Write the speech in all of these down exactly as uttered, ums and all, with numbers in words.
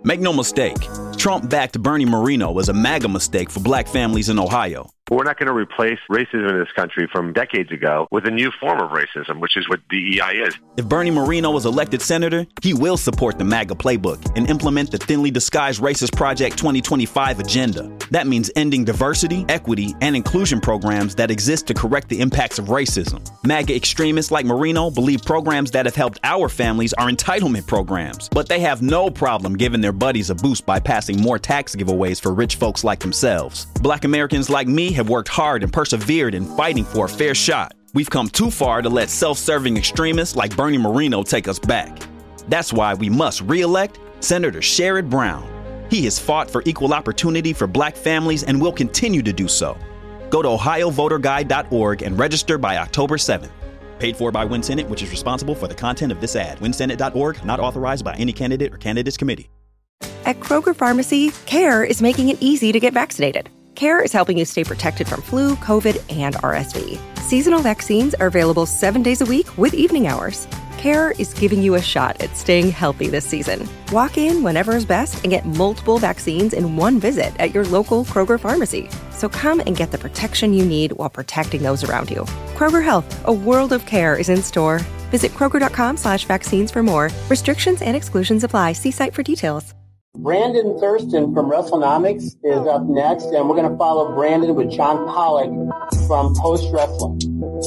Make no mistake, Trump-backed Bernie Moreno was a MAGA mistake for black families in Ohio. We're not going to replace racism in this country from decades ago with a new form of racism, which is what D E I is. If Bernie Moreno was elected senator, he will support the MAGA playbook and implement the thinly disguised Racist Project twenty twenty-five agenda. That means ending diversity, equity, and inclusion programs that exist to correct the impacts of racism. MAGA extremists like Moreno believe programs that have helped our families are entitlement programs, but they have no problem giving their buddies a boost by passing more tax giveaways for rich folks like themselves. Black Americans like me have worked hard and persevered in fighting for a fair shot. We've come too far to let self-serving extremists like Bernie Moreno take us back. That's why we must re-elect Senator Sherrod Brown. He has fought for equal opportunity for black families and will continue to do so. Go to ohio voter guide dot org and register by October seventh. Paid for by WinSenate, which is responsible for the content of this ad. win senate dot org, not authorized by any candidate or candidates committee. At Kroger Pharmacy, CARE is making it easy to get vaccinated. CARE is helping you stay protected from flu, COVID, and R S V. Seasonal vaccines are available seven days a week with evening hours. CARE is giving you a shot at staying healthy this season. Walk in whenever is best and get multiple vaccines in one visit at your local Kroger Pharmacy. So come and get the protection you need while protecting those around you. Kroger Health, a world of care is in store. Visit kroger.com slash vaccines for more. Restrictions and exclusions apply. See site for details. Brandon Thurston from WrestleNomics is up next, and we're going to follow Brandon with John Pollock from Post Wrestling.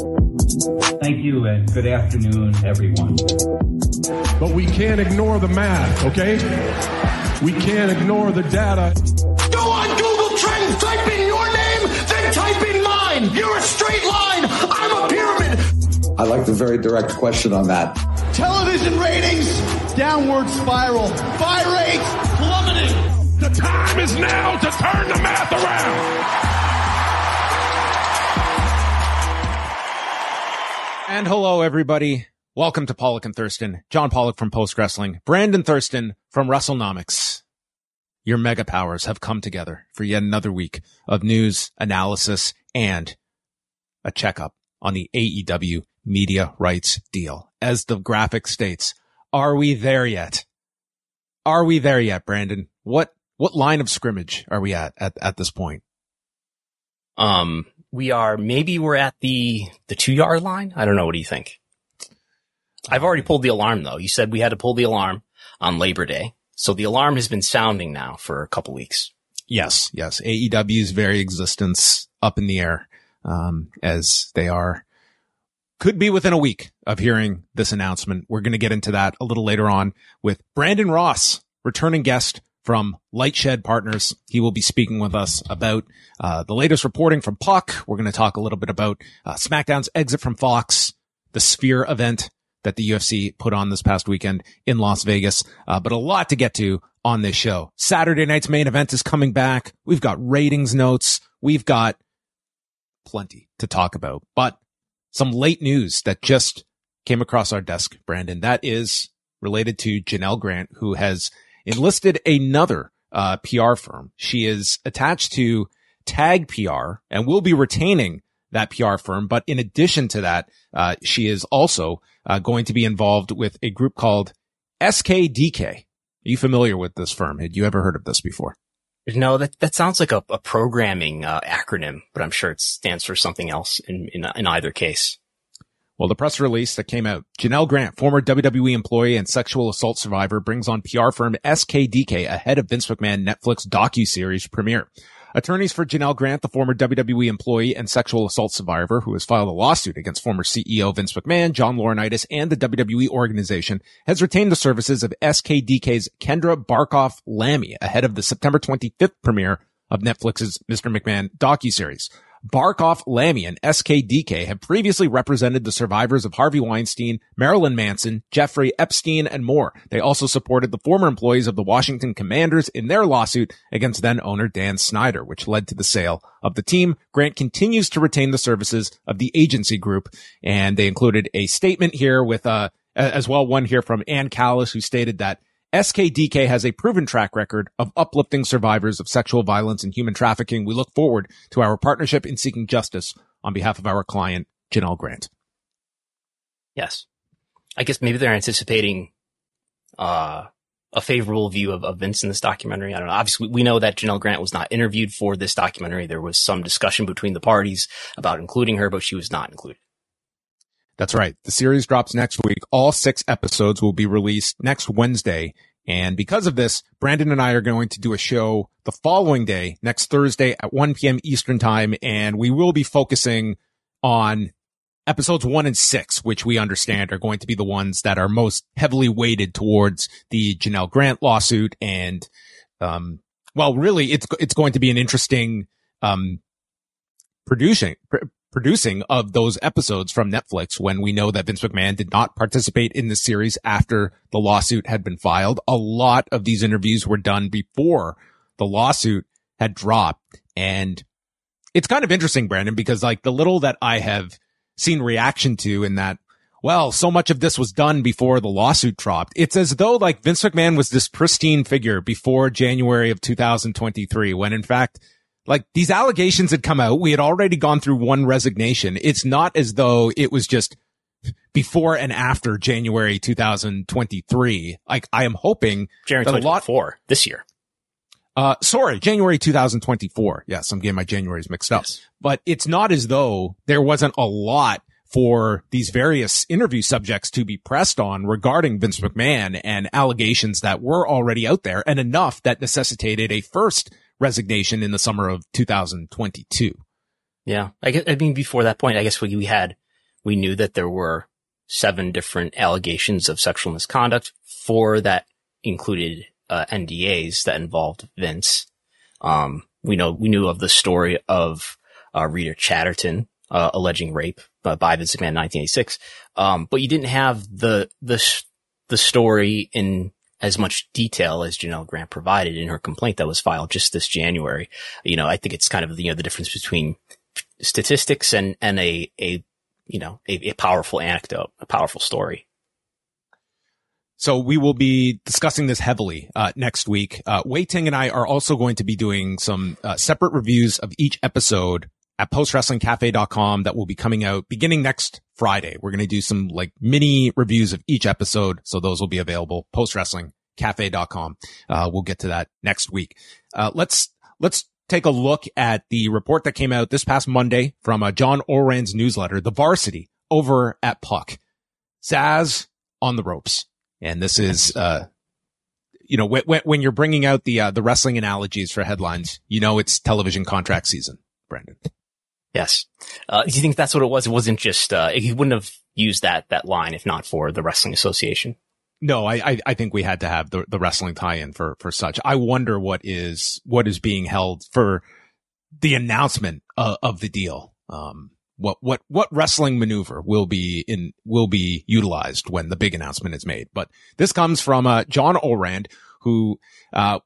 Thank you, and good afternoon, everyone. But we can't ignore the math, okay? We can't ignore the data. Go on Google Trends, type in your name, then type in mine. You're a straight line. I'm a pyramid. I like the very direct question on that. Television ratings, downward spiral. Buy rates plummeting. The time is now to turn the math around. And hello, everybody. Welcome to Pollock and Thurston. John Pollock from Post Wrestling. Brandon Thurston from WrestleNomics. Your mega powers have come together for yet another week of news, analysis, and a checkup on the A E W media rights deal. As the graphic states, are we there yet? Are we there yet, Brandon? What what line of scrimmage are we at at, at this point? Um, we are, maybe we're at the, the two yard line. I don't know. What do you think? I've already pulled the alarm though. You said we had to pull the alarm on Labor Day. So the alarm has been sounding now for a couple weeks. Yes. Yes. A E W's very existence up in the air, um, as they are, could be within a week of hearing this announcement. We're going to get into that a little later on with Brandon Ross, returning guest from Lightshed Partners. He will be speaking with us about uh the latest reporting from Puck. We're going to talk a little bit about uh, SmackDown's exit from Fox, the Sphere event that the U F C put on this past weekend in Las Vegas, uh, but a lot to get to on this show. Saturday night's main event is coming back. We've got ratings notes. We've got plenty to talk about, but some late news that just came across our desk, Brandon, that is related to Janelle Grant, who has enlisted another uh P R firm. She is attached to Tag P R and will be retaining that P R firm. But in addition to that, uh she is also uh going to be involved with a group called S K D K. Are you familiar with this firm? Had you ever heard of this before? No, that, that sounds like a, a programming uh, acronym, but I'm sure it stands for something else in, in, in either case. Well, the press release that came out, Janelle Grant, former W W E employee and sexual assault survivor, brings on P R firm S K D K ahead of Vince McMahon Netflix docuseries premiere. Attorneys for Janelle Grant, the former W W E employee and sexual assault survivor who has filed a lawsuit against former C E O Vince McMahon, John Laurinaitis, and the W W E organization, has retained the services of S K D K's Kendra Barkoff Lammy ahead of the September twenty-fifth premiere of Netflix's Mister McMahon docuseries. Barkoff Lammy and S K D K have previously represented the survivors of Harvey Weinstein, Marilyn Manson, Jeffrey Epstein, and more. They also supported the former employees of the Washington Commanders in their lawsuit against then-owner Dan Snyder, which led to the sale of the team. Grant continues to retain the services of the agency group, and they included a statement here with, uh, as well, one here from Ann Callis, who stated that S K D K has a proven track record of uplifting survivors of sexual violence and human trafficking. We look forward to our partnership in seeking justice on behalf of our client, Janelle Grant. Yes. I guess maybe they're anticipating uh a favorable view of, of Vince in this documentary. I don't know. Obviously, we know that Janelle Grant was not interviewed for this documentary. There was some discussion between the parties about including her, but she was not included. That's right. The series drops next week. All six episodes will be released next Wednesday. And because of this, Brandon and I are going to do a show the following day, next Thursday at one p.m. Eastern time. And we will be focusing on episodes one and six, which we understand are going to be the ones that are most heavily weighted towards the Janelle Grant lawsuit. And, um, well, really, it's, it's going to be an interesting, um, producing, pr- producing of those episodes from Netflix when we know that Vince McMahon did not participate in the series after the lawsuit had been filed. A lot of these interviews were done before the lawsuit had dropped. And it's kind of interesting, Brandon, because like the little that I have seen reaction to in that, well, so much of this was done before the lawsuit dropped. It's as though like Vince McMahon was this pristine figure before January of two thousand twenty-three, when in fact, like these allegations had come out. We had already gone through one resignation. It's not as though it was just before and after January two thousand twenty-three. Like I am hoping January twenty twenty-four this year. Uh, sorry, January two thousand twenty-four. Yes, I'm getting my Januaries mixed up. Yes. But it's not as though there wasn't a lot for these various interview subjects to be pressed on regarding Vince McMahon and allegations that were already out there, and enough that necessitated a first resignation in the summer of two thousand twenty-two. Yeah. I guess, I mean, before that point, I guess we, we had, we knew that there were seven different allegations of sexual misconduct. Four that included uh, N D As that involved Vince. Um, we know, we knew of the story of, uh, Rita Chatterton, uh, alleging rape uh, by Vince McMahon in nineteen eighty-six. Um, but you didn't have the, the, the story in as much detail as Janelle Grant provided in her complaint that was filed just this January. You know, I think it's kind of, you know, the difference between statistics and, and a, a, you know, a, a powerful anecdote, a powerful story. So we will be discussing this heavily uh, next week. Uh, Wei Ting and I are also going to be doing some uh, separate reviews of each episode at post wrestling cafe dot com that will be coming out beginning next Friday. We're going to do some like mini reviews of each episode. So those will be available post wrestling cafe dot com. Uh, we'll get to that next week. Uh, let's, let's take a look at the report that came out this past Monday from uh, John Oran's newsletter, The Varsity, over at Puck. Zaz on the ropes. And this is, uh, you know, when, when you're bringing out the, uh, the wrestling analogies for headlines, you know, it's television contract season, Brendan. Yes. Uh, do you think that's what it was? It wasn't just, uh, he wouldn't have used that, that line if not for the Wrestling Association. No, I, I, I think we had to have the, the wrestling tie-in for, for such. I wonder what is, what is being held for the announcement uh, of the deal. Um, what, what, what wrestling maneuver will be in, will be utilized when the big announcement is made. But this comes from, uh, John Orand, who, uh,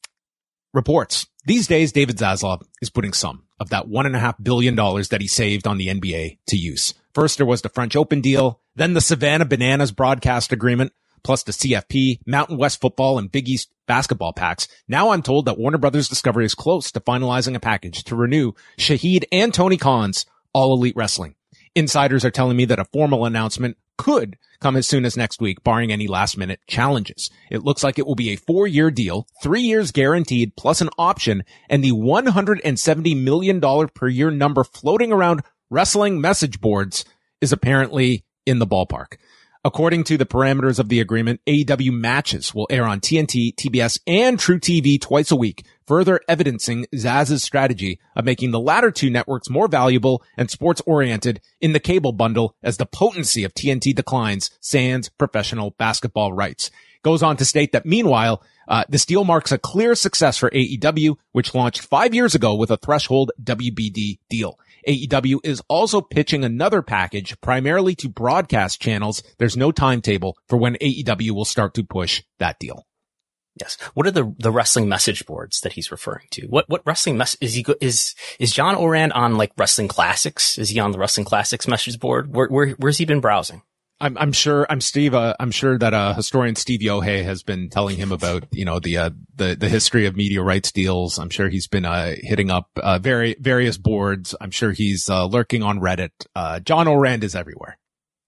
reports these days David Zaslav is putting some of that one and a half billion dollars that he saved on the N B A to use. First, there was the French Open deal, then the Savannah Bananas broadcast agreement, plus the C F P, Mountain West football, and Big East basketball packs. Now I'm told that Warner Brothers Discovery is close to finalizing a package to renew Shahid and Tony Khan's All Elite Wrestling. Insiders are telling me that a formal announcement could come as soon as next week, barring any last-minute challenges. It looks like it will be a four-year deal, three years guaranteed, plus an option, and the one hundred seventy million dollars per year number floating around wrestling message boards is apparently in the ballpark. According to the parameters of the agreement, A E W matches will air on T N T, T B S, and True T V twice a week, further evidencing Zaz's strategy of making the latter two networks more valuable and sports-oriented in the cable bundle as the potency of T N T declines sans professional basketball rights. Goes on to state that meanwhile, uh, this deal marks a clear success for A E W, which launched five years ago with a threshold W B D deal. A E W is also pitching another package primarily to broadcast channels. There's no timetable for when A E W will start to push that deal. Yes. What are the, the wrestling message boards that he's referring to? What, what wrestling mess is he, is, is John Oran on like Wrestling Classics? Is he on the Wrestling Classics message board? Where, where, where's he been browsing? I'm, I'm sure, I'm Steve, uh, I'm sure that, uh, historian Steve Yohei has been telling him about, you know, the, uh, the, the history of media rights deals. I'm sure he's been, uh, hitting up, uh, very, various boards. I'm sure he's, uh, lurking on Reddit. Uh, John Orand is everywhere.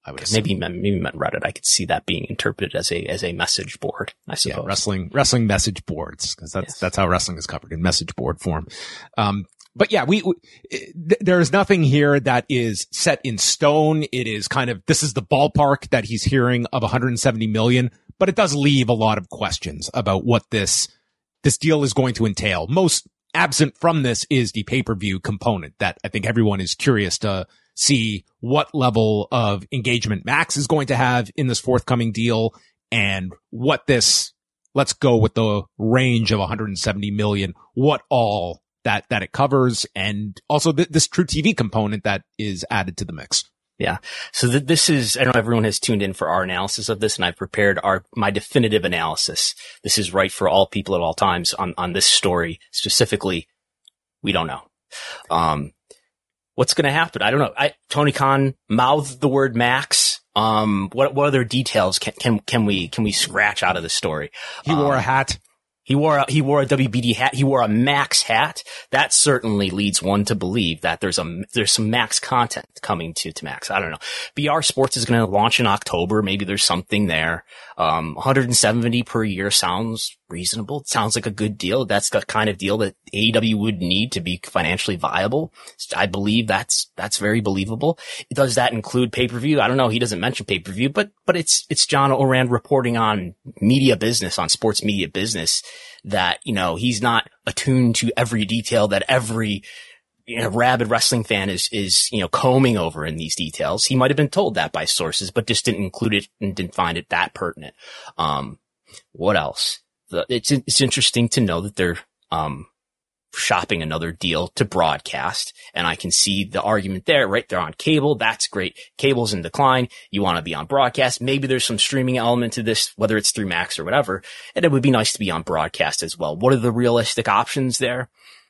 I would assume. Maybe, maybe meant Reddit. I could see that being interpreted as a, as a message board, I suppose. Yeah, wrestling, wrestling message boards, because that's, yes. that's how wrestling is covered, in message board form. Um, but yeah, we, we th- there is nothing here that is set in stone. It is kind of, this is the ballpark that he's hearing of one hundred seventy million, but it does leave a lot of questions about what this, this deal is going to entail. Most absent from this is the pay-per-view component that I think everyone is curious to see what level of engagement Max is going to have in this forthcoming deal, and what this, let's go with the range of one hundred seventy million, what all that, that it covers, and also th- this True T V component that is added to the mix. Yeah. So th- this is, I know everyone has tuned in for our analysis of this, and I've prepared our, my definitive analysis. This is right for all people at all times on, on this story specifically. We don't know. Um, what's going to happen? I don't know. I, Tony Khan mouthed the word Max. Um, what, what other details can, can, can we, can we scratch out of the story? He wore um, a hat. He wore a, he wore a W B D hat. He wore a Max hat. That certainly leads one to believe that there's a, there's some Max content coming to, to Max. I don't know. B R Sports is going to launch in October. Maybe there's something there. Um, one hundred seventy per year sounds reasonable. It sounds like a good deal. That's the kind of deal that A E W would need to be financially viable. I believe that's, that's very believable. Does that include pay-per-view? I don't know. He doesn't mention pay-per-view, but, but it's, it's John Oran reporting on media business, on sports media business, that, you know, he's not attuned to every detail that every, you know, rabid wrestling fan is, is, you know, combing over in these details. He might have been told that by sources, but just didn't include it and didn't find it that pertinent. Um, what else? The, it's, it's interesting to know that they're, um, shopping another deal to broadcast. And I can see the argument there, right? They're on cable. That's great. Cable's in decline. You want to be on broadcast. Maybe there's some streaming element to this, whether it's through Max or whatever. And it would be nice to be on broadcast as well. What are the realistic options there?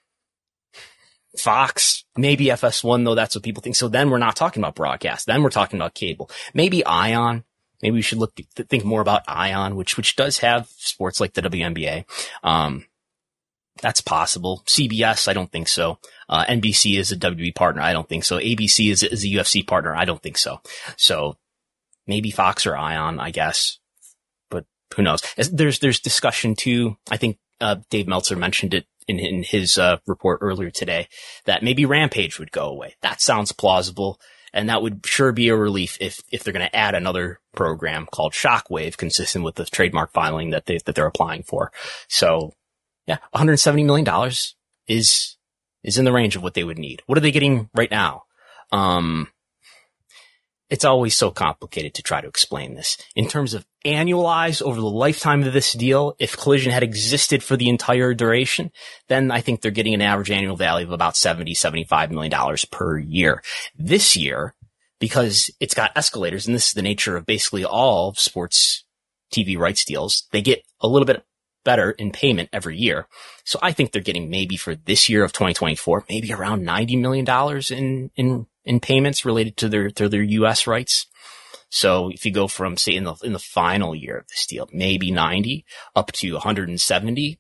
Fox, maybe F S one, though. That's what people think. So then we're not talking about broadcast. Then we're talking about cable. Maybe Ion. Maybe we should look, think more about Ion, which, which does have sports like the W N B A. Um, That's possible. C B S, I don't think so. Uh, N B C is a W W E partner. I don't think so. A B C is, is a U F C partner. I don't think so. So maybe Fox or Ion, I guess, but who knows? There's, there's discussion too. I think, uh, Dave Meltzer mentioned it in, in his, uh, report earlier today, that maybe Rampage would go away. That sounds plausible. And that would sure be a relief if, if they're going to add another program called Shockwave, consistent with the trademark filing that they, that they're applying for. So, yeah, one hundred seventy million dollars is, is in the range of what they would need. What are they getting right now? Um, it's always so complicated to try to explain this. In terms of annualized over the lifetime of this deal, if Collision had existed for the entire duration, then I think they're getting an average annual value of about seventy, seventy-five million dollars per year. This year, because it's got escalators, and this is the nature of basically all sports T V rights deals, they get a little bit better in payment every year. So I think they're getting maybe for this year of twenty twenty-four, maybe around ninety million dollars in, in, in payments related to their, to their U S rights. So if you go from, say, in the, in the final year of this deal, maybe ninety up to one hundred seventy,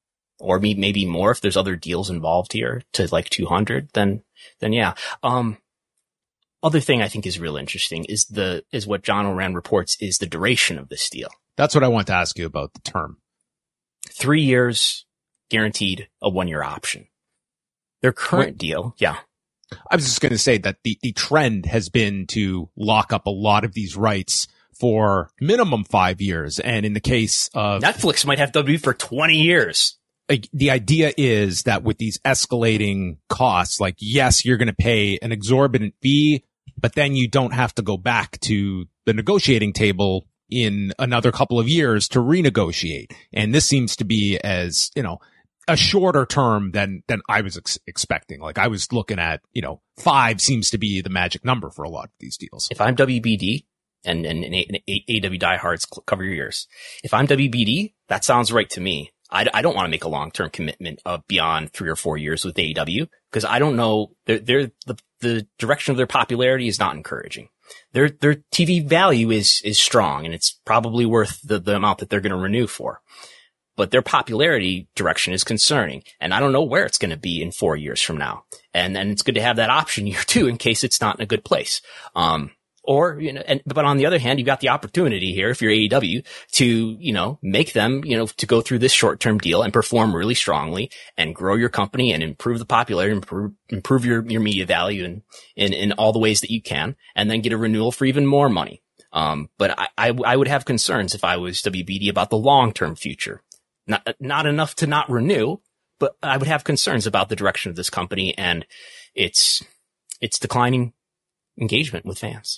or maybe more if there's other deals involved here, to like two hundred, then, then yeah. Um, other thing I think is real interesting is the, is what John Oran reports is the duration of this deal. That's what I want to ask you about, the term. Three years guaranteed, a one year option. Their current deal. Yeah. I was just going to say that the, the trend has been to lock up a lot of these rights for minimum five years. And in the case of Netflix might have W W E for twenty years. Like, the idea is that with these escalating costs, like, yes, you're going to pay an exorbitant fee, but then you don't have to go back to the negotiating table in another couple of years to renegotiate. And this seems to be as, you know, a shorter term than, than I was ex- expecting. Like, I was looking at, you know, five seems to be the magic number for a lot of these deals. If I'm W B D and, and, and A E W diehards, cover your ears. If I'm W B D, that sounds right to me. I, I don't want to make a long-term commitment of beyond three or four years with A E W, because I don't know, they're, they're, the, the direction of their popularity is not encouraging. Their, their T V value is, is strong, and it's probably worth the, the amount that they're going to renew for. But their popularity direction is concerning, and I don't know where it's going to be in four years from now. And then it's good to have that option year too, in case it's not in a good place. Um, Or, you know, and, but on the other hand, you've got the opportunity here, if you're A E W, to, you know, make them, you know, to go through this short-term deal and perform really strongly and grow your company and improve the popularity, improve, improve your, your media value in, in, in all the ways that you can, and then get a renewal for even more money. Um, but I, I, I would have concerns if I was W B D about the long-term future. Not, not enough to not renew, but I would have concerns about the direction of this company and its, its declining engagement with fans.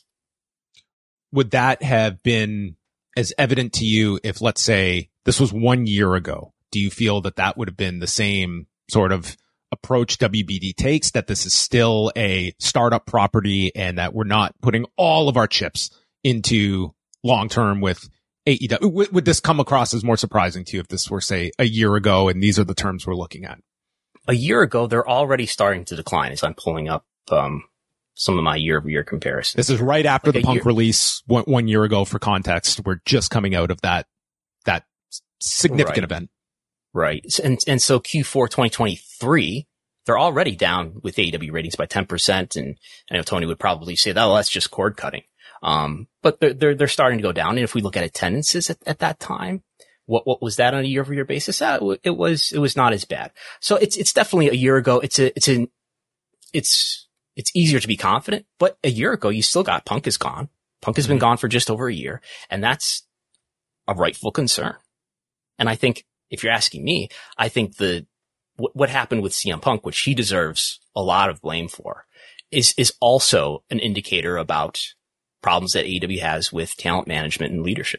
Would that have been as evident to you if, let's say, this was one year ago? Do you feel that that would have been the same sort of approach W B D takes, that this is still a startup property and that we're not putting all of our chips into long-term with A E W? Would, would this come across as more surprising to you if this were, say, a year ago and these are the terms we're looking at? A year ago, they're already starting to decline as I'm pulling up, um, some of my year-over-year comparisons. This is right after like the Punk year. release one, one year ago. For context, we're just coming out of that, that significant right. event. Right. And, and so Q four twenty twenty-three, they're already down with A E W ratings by ten percent. And I know Tony would probably say that, oh, that's just cord cutting. Um, but they're, they're, they're starting to go down. And if we look at attendances at, at that time, what, what was that on a year-over-year basis? Uh, it was, it was not as bad. So it's, it's definitely a year ago. It's a, it's an, it's, It's easier to be confident, but a year ago, you still got Punk is gone. Punk has been gone for just over a year, and that's a rightful concern. And I think if you're asking me, I think the, w- what happened with C M Punk, which he deserves a lot of blame for, is, is also an indicator about problems that A E W has with talent management and leadership.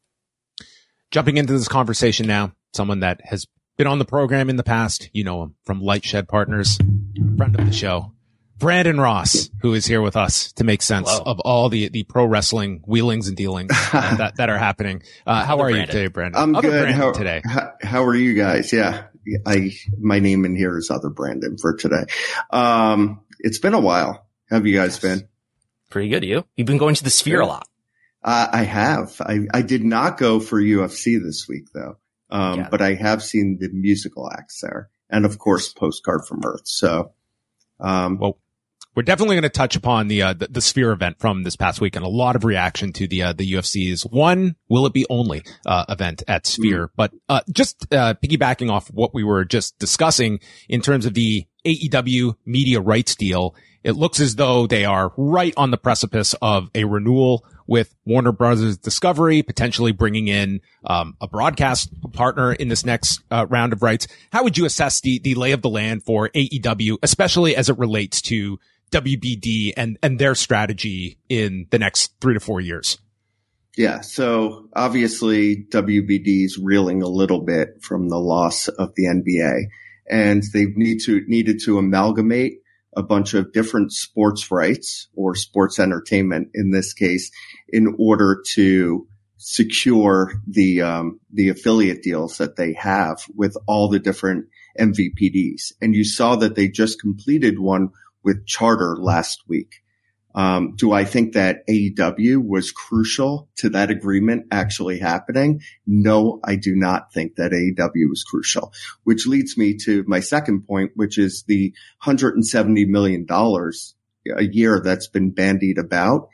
Jumping into this conversation now, someone that has been on the program in the past, you know him from Lightshed Partners, friend of the show, Brandon Ross, who is here with us to make sense Hello. of all the, the pro wrestling wheelings and dealings uh, that, that are happening. Uh, how Other are Brandon. you today, Brandon? I'm Other good. Brandon How, today. How, how are you guys? Yeah. I, my name in here is Other Brandon for today. Um, it's been a while. How have you guys been? Pretty good, you? You've been going to the Sphere a lot. Uh, I have. I, I did not go for U F C this week though. Um, Yeah. but I have seen the musical acts there and of course Postcard from Earth. So, um, Well, we're definitely going to touch upon the, uh, the, the Sphere event from this past week and a lot of reaction to the, uh, the U F C's one Will It Be Only, uh, event at Sphere. Mm. But, uh, just, uh, piggybacking off what we were just discussing in terms of the A E W media rights deal, it looks as though they are right on the precipice of a renewal with Warner Brothers Discovery, potentially bringing in, um, a broadcast partner in this next, uh, round of rights. How would you assess the, the lay of the land for A E W, especially as it relates to W B D and, and their strategy in the next three to four years? Yeah. So obviously W B D's reeling a little bit from the loss of the N B A, and they need to, needed to amalgamate a bunch of different sports rights or sports entertainment in this case in order to secure the, um, the affiliate deals that they have with all the different M V P Ds. And you saw that they just completed one with Charter last week. Um, do I think that A E W was crucial to that agreement actually happening? No, I do not think that A E W was crucial, which leads me to my second point, which is the one hundred seventy million dollars a year that's been bandied about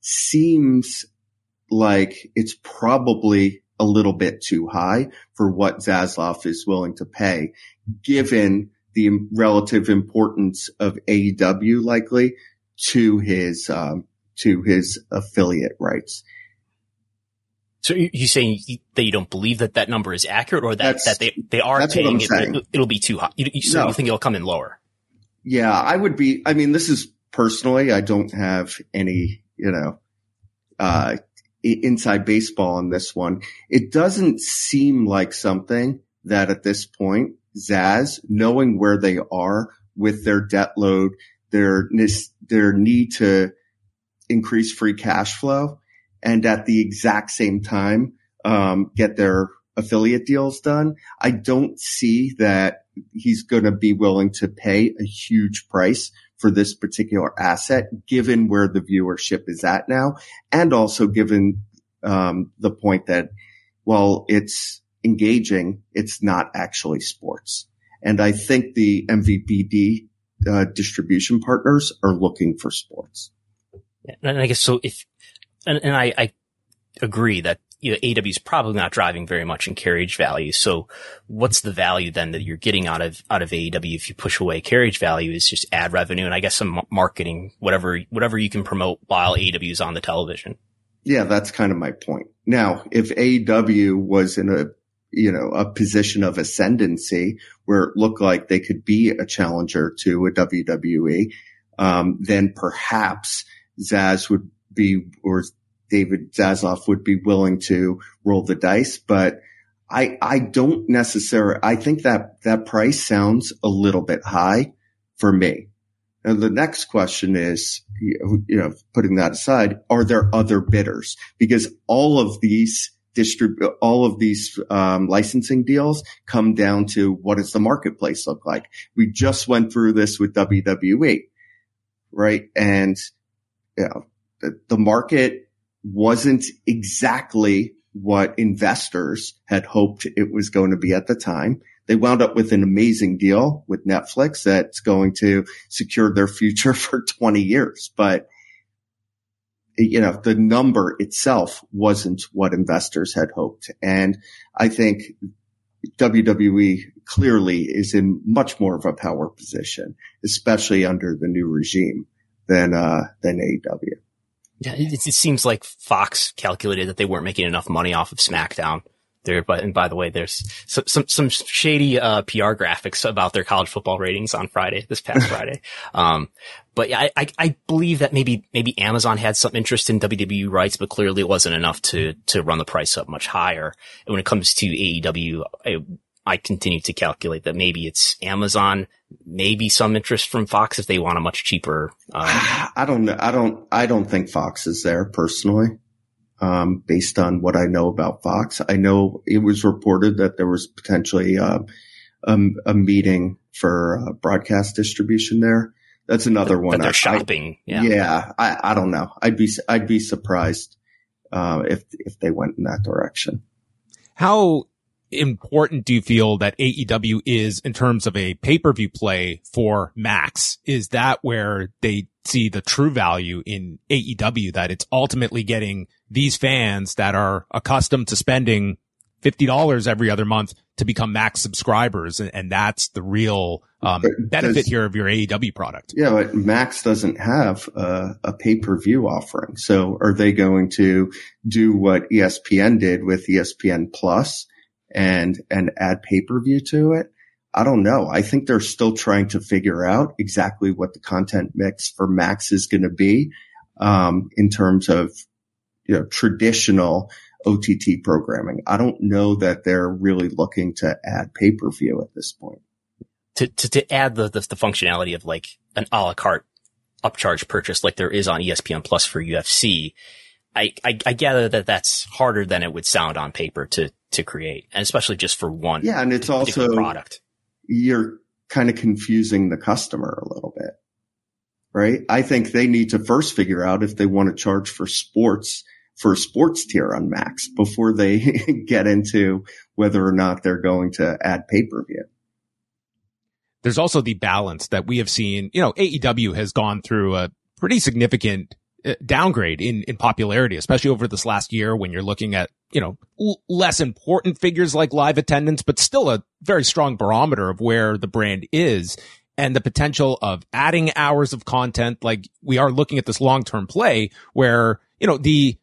seems like it's probably a little bit too high for what Zaslav is willing to pay, given the relative importance of A E W likely to his, um, to his affiliate rights. So you saying that you don't believe that that number is accurate, or that, That's- that they, they are that's what paying I'm it, saying. it, it'll be too high. You, you, so No. you think it'll come in lower? Yeah, I would be, I mean, this is personally, I don't have any, you know, uh, i- inside baseball on this one. It doesn't seem like something that at this point, Zaz, knowing where they are with their debt load, their, their need to increase free cash flow, and at the exact same time, um, get their affiliate deals done. I don't see that he's going to be willing to pay a huge price for this particular asset, given where the viewership is at now. And also given, um, the point that while it's engaging, it's not actually sports. And I think the M V P D, uh, distribution partners are looking for sports. And I guess so if, and, and I, I agree that, you know, A E W is probably not driving very much in carriage value. So what's the value then that you're getting out of, out of A E W if you push away carriage value is just ad revenue and I guess some marketing, whatever, whatever you can promote while A E W is on the television. Yeah, that's kind of my point. Now, if A E W was in a, you know, a position of ascendancy where it looked like they could be a challenger to a W W E, um, then perhaps Zaz would be, or David Zaslav would be willing to roll the dice. But I, I don't necessarily, I think that that price sounds a little bit high for me. And the next question is, you know, putting that aside, are there other bidders? Because all of these distrib- all of these um, licensing deals come down to what does the marketplace look like? We just went through this with W W E, right? And you know, the, the market wasn't exactly what investors had hoped it was going to be at the time. They wound up with an amazing deal with Netflix that's going to secure their future for twenty years. But, you know, the number itself wasn't what investors had hoped. And I think W W E clearly is in much more of a power position, especially under the new regime than, uh, than A E W. Yeah, it, it seems like Fox calculated that they weren't making enough money off of SmackDown. There, but and by the way, there's some some, some shady uh, P R graphics about their college football ratings on Friday, this past Friday. Um, but yeah, I, I I believe that maybe maybe Amazon had some interest in W W E rights, but clearly it wasn't enough to to run the price up much higher. And when it comes to A E W, I, I continue to calculate that maybe it's Amazon, maybe some interest from Fox if they want a much cheaper. Uh, I don't know. I don't. I don't think Fox is there personally. Um, based on what I know about Fox, I know it was reported that there was potentially uh, um, a meeting for uh, broadcast distribution there. That's another one. But they're I, shopping. I, yeah, yeah. I, I don't know. I'd be I'd be surprised uh, if if they went in that direction. How important do you feel that A E W is in terms of a pay-per-view play for Max? Is that where they see the true value in A E W, that it's ultimately getting these fans that are accustomed to spending fifty dollars every other month to become Max subscribers? And, and that's the real um, benefit here of your A E W product. Yeah, but Max doesn't have a, a pay-per-view offering. So are they going to do what E S P N did with E S P N Plus and, and add pay-per-view to it? I don't know. I think they're still trying to figure out exactly what the content mix for Max is going to be, um, in terms of, you know, traditional O T T programming. I don't know that they're really looking to add pay-per-view at this point. To, to, to add the, the, the functionality of like an a la carte upcharge purchase like there is on E S P N Plus for U F C, I, I, I gather that that's harder than it would sound on paper to, to create, and especially just for one yeah, and it's also product. You're kind of confusing the customer a little bit, right? I think they need to first figure out if they want to charge for sports, for a sports tier on Max before they get into whether or not they're going to add pay-per-view. There's also the balance that we have seen. You know, A E W has gone through a pretty significant downgrade in, in popularity, especially over this last year when you're looking at, you know, l- less important figures like live attendance, but still a very strong barometer of where the brand is and the potential of adding hours of content. Like we are looking at this long-term play where, you know, the,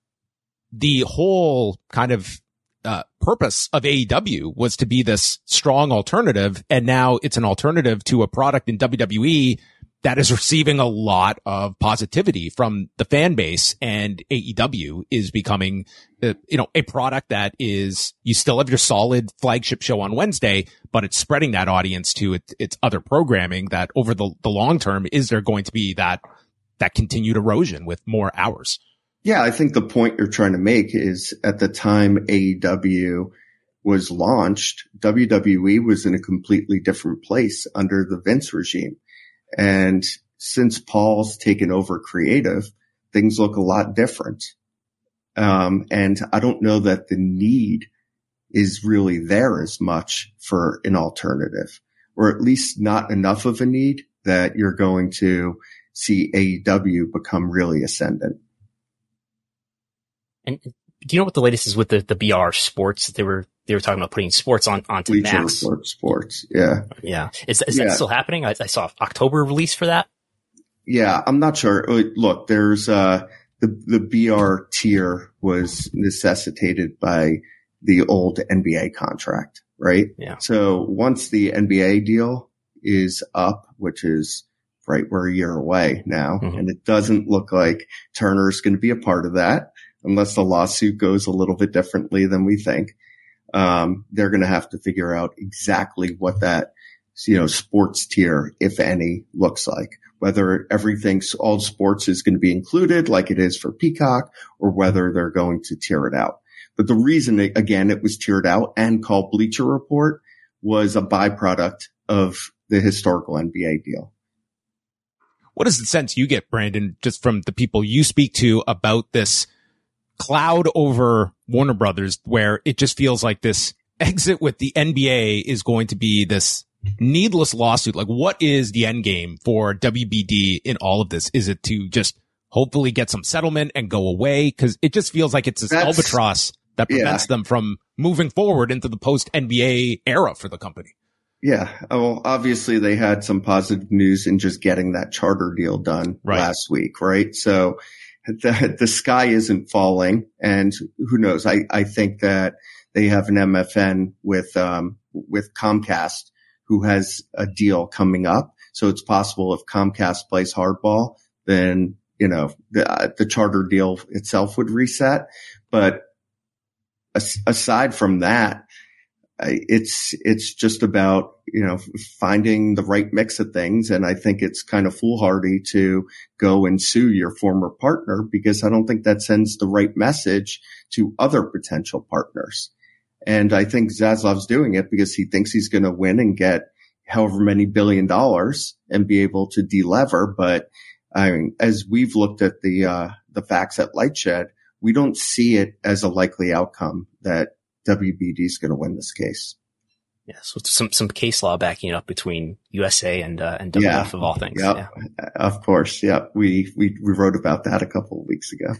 the whole kind of, uh, purpose of A E W was to be this strong alternative. And now it's an alternative to a product in W W E that is receiving a lot of positivity from the fan base, and A E W is becoming, uh, you know, a product that is, you still have your solid flagship show on Wednesday, but it's spreading that audience to its, its other programming that over the, the long term, is there going to be that, that continued erosion with more hours? Yeah, I think the point you're trying to make is at the time A E W was launched, W W E was in a completely different place under the Vince regime. And since Paul's taken over creative, things look a lot different. Um, and I don't know that the need is really there as much for an alternative, or at least not enough of a need that you're going to see A E W become really ascendant. And do you know what the latest is with the, the B R sports? They were, they were talking about putting sports on, onto Bleacher Max. Report sports. Yeah. Yeah. Is, is yeah. that still happening? I, I saw October release for that. Yeah. I'm not sure. Look, there's, uh, the, the B R tier was necessitated by the old N B A contract, right? Yeah. So once the N B A deal is up, which is right, we're a year away now, mm-hmm. and it doesn't look like Turner's going to be a part of that unless the lawsuit goes a little bit differently than we think. Um, they're going to have to figure out exactly what that, you know, sports tier, if any, looks like. Whether everything, all sports is going to be included like it is for Peacock, or whether they're going to tier it out. But the reason, it, again, it was tiered out and called Bleacher Report was a byproduct of the historical N B A deal. What is the sense you get, Brandon, just from the people you speak to about this cloud over Warner Brothers, where it just feels like this exit with the N B A is going to be this needless lawsuit? Like, what is the end game for W B D in all of this? Is it to just hopefully get some settlement and go away? Because it just feels like it's this That's, albatross that prevents yeah. them from moving forward into the post-N B A era for the company. Yeah. Well, obviously they had some positive news in just getting that charter deal done right. last week, right? So the, the sky isn't falling, and who knows? I, I think that they have an M F N with, um, with Comcast, who has a deal coming up. So it's possible if Comcast plays hardball, then, you know, the, uh, the charter deal itself would reset. But as, aside from that, it's, it's just about, you know, finding the right mix of things. And I think it's kind of foolhardy to go and sue your former partner, because I don't think that sends the right message to other potential partners. And I think Zaslav's doing it because he thinks he's going to win and get however many billion dollars and be able to delever. But I mean, as we've looked at the, uh, the facts at Lightshed, we don't see it as a likely outcome that W B D is going to win this case. Yeah. So some, some case law backing it up between U S A and, uh, and W W F yeah. of all things. Yep. Yeah. Of course. Yeah. We, we, we wrote about that a couple of weeks ago.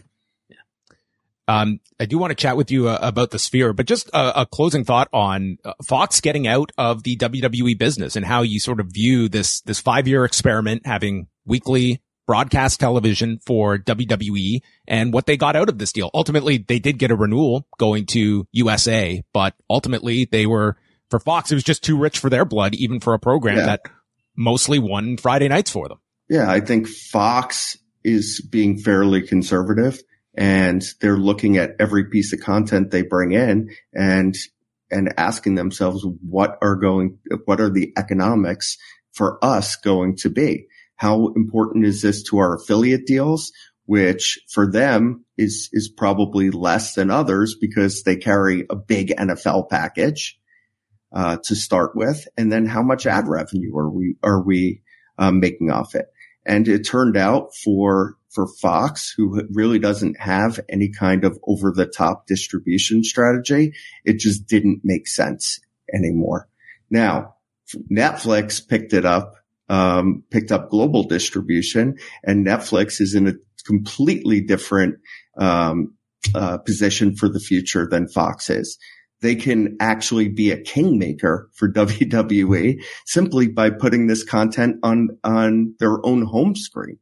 Um, I do want to chat with you uh, about the Sphere, but just a, a closing thought on uh, Fox getting out of the W W E business and how you sort of view this, this five year experiment having weekly broadcast television for W W E and what they got out of this deal. Ultimately, they did get a renewal going to U S A, but ultimately they were, for Fox, it was just too rich for their blood, even for a program yeah. that mostly won Friday nights for them. Yeah. I think Fox is being fairly conservative. And they're looking at every piece of content they bring in and, and asking themselves, what are going, what are the economics for us going to be? How important is this to our affiliate deals, which for them is, is probably less than others because they carry a big N F L package, uh, to start with. And then how much ad revenue are we, are we, um, making off it? And it turned out for, for Fox, who really doesn't have any kind of over the top distribution strategy, it just didn't make sense anymore. Now, Netflix picked it up, um, picked up global distribution, and Netflix is in a completely different, um, uh, position for the future than Fox is. They can actually be a kingmaker for W W E simply by putting this content on, on their own home screen.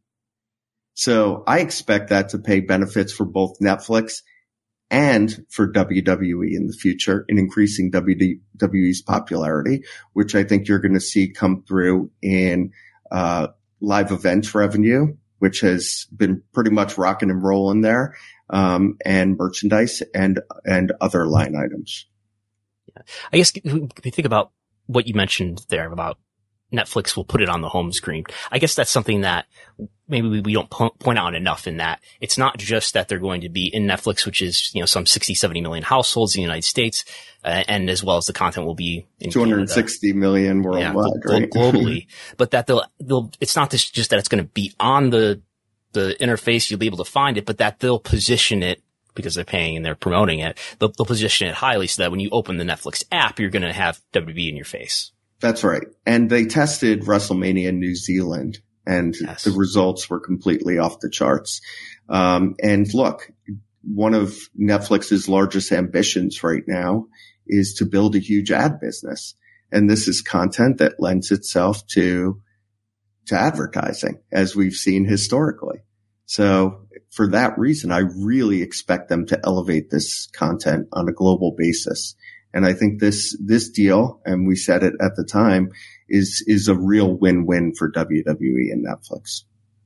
So I expect that to pay benefits for both Netflix and for W W E in the future in increasing W W E's popularity, which I think you're going to see come through in, uh, live events revenue, which has been pretty much rocking and rolling there, um, and merchandise and, and other line items. Yeah. I guess if you think about what you mentioned there about Netflix will put it on the home screen. I guess that's something that maybe we, we don't po- point out enough, in that it's not just that they're going to be in Netflix, which is, you know, some sixty, seventy million households in the United States, uh, and as well as the content will be in two hundred sixty Canada. Million worldwide, yeah, right? Globally. But that they'll, they'll, it's not this, just that it's going to be on the, the interface, you'll be able to find it, but that they'll position it, because they're paying and they're promoting it, they'll, they'll position it highly so that when you open the Netflix app, you're going to have W W E in your face. That's right. And they tested WrestleMania in New Zealand, and yes. the results were completely off the charts. Um, and look, one of Netflix's largest ambitions right now is to build a huge ad business. And this is content that lends itself to, to advertising, as we've seen historically. So for that reason, I really expect them to elevate this content on a global basis. And I think this, this deal, and we said it at the time, is, is a real win-win for W W E and Netflix.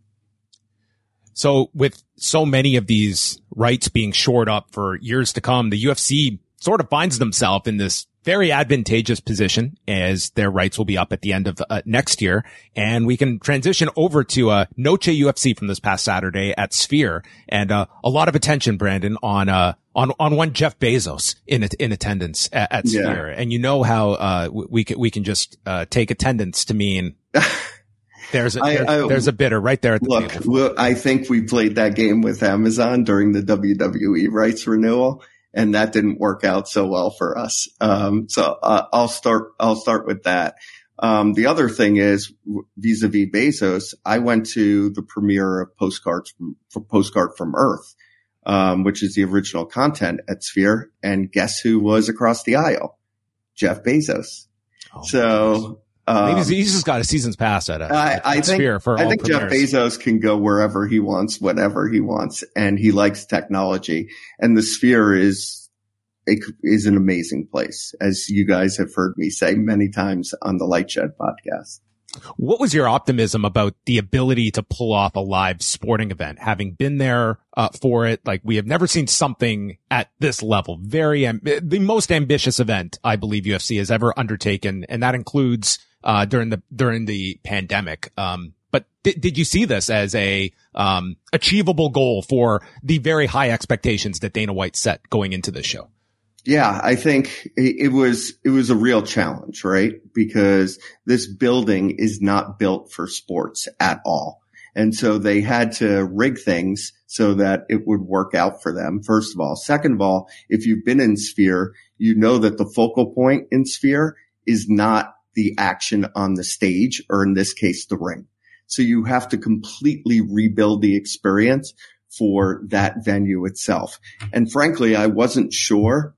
So with so many of these rights being shored up for years to come, the U F C sort of finds themselves in this very advantageous position as their rights will be up at the end of uh, next year. And we can transition over to uh, Noche U F C from this past Saturday at Sphere. And uh, a lot of attention, Brandon, on uh, on on one Jeff Bezos in in attendance at, at Yeah. Sphere. And you know how uh, we can we can just uh, take attendance to mean there's a, I- there's, I- there's a bidder right there at the Look, table. well, I think we played that game with Amazon during the W W E rights renewal, and that didn't work out so well for us. Um, so uh, I'll start. I'll start with that. Um, the other thing is vis-a-vis Bezos. I went to the premiere of Postcards from for Postcard from Earth, um, which is the original content at Sphere, and guess who was across the aisle? Jeff Bezos. Oh, so. Um, Maybe he's, he's just got a season's pass at it. I, I think, Sphere for I all think Jeff premieres. Bezos can go wherever he wants, whenever he wants, and he likes technology. And the Sphere is a, is an amazing place, as you guys have heard me say many times on the Lightshed podcast. What was your optimism about the ability to pull off a live sporting event? Having been there uh, for it, like we have never seen something at this level. Very am- the most ambitious event I believe U F C has ever undertaken, and that includes uh during the during the pandemic. Um, but th- did you see this as a um achievable goal for the very high expectations that Dana White set going into this show? Yeah, I think it was, it was a real challenge, right? Because this building is not built for sports at all. And so they had to rig things so that it would work out for them, first of all. Second of all, if you've been in Sphere, you know that the focal point in Sphere is not the action on the stage, or in this case, the ring. So you have to completely rebuild the experience for that venue itself. And frankly, I wasn't sure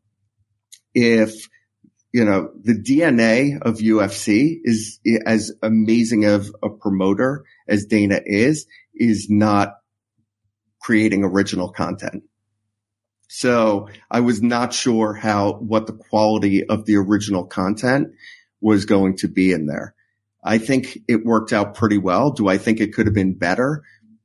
if, you know, the D N A of U F C is as amazing of a promoter as Dana is, is not creating original content. So I was not sure how, what the quality of the original content was going to be in there. I think it worked out pretty well. Do I think it could have been better?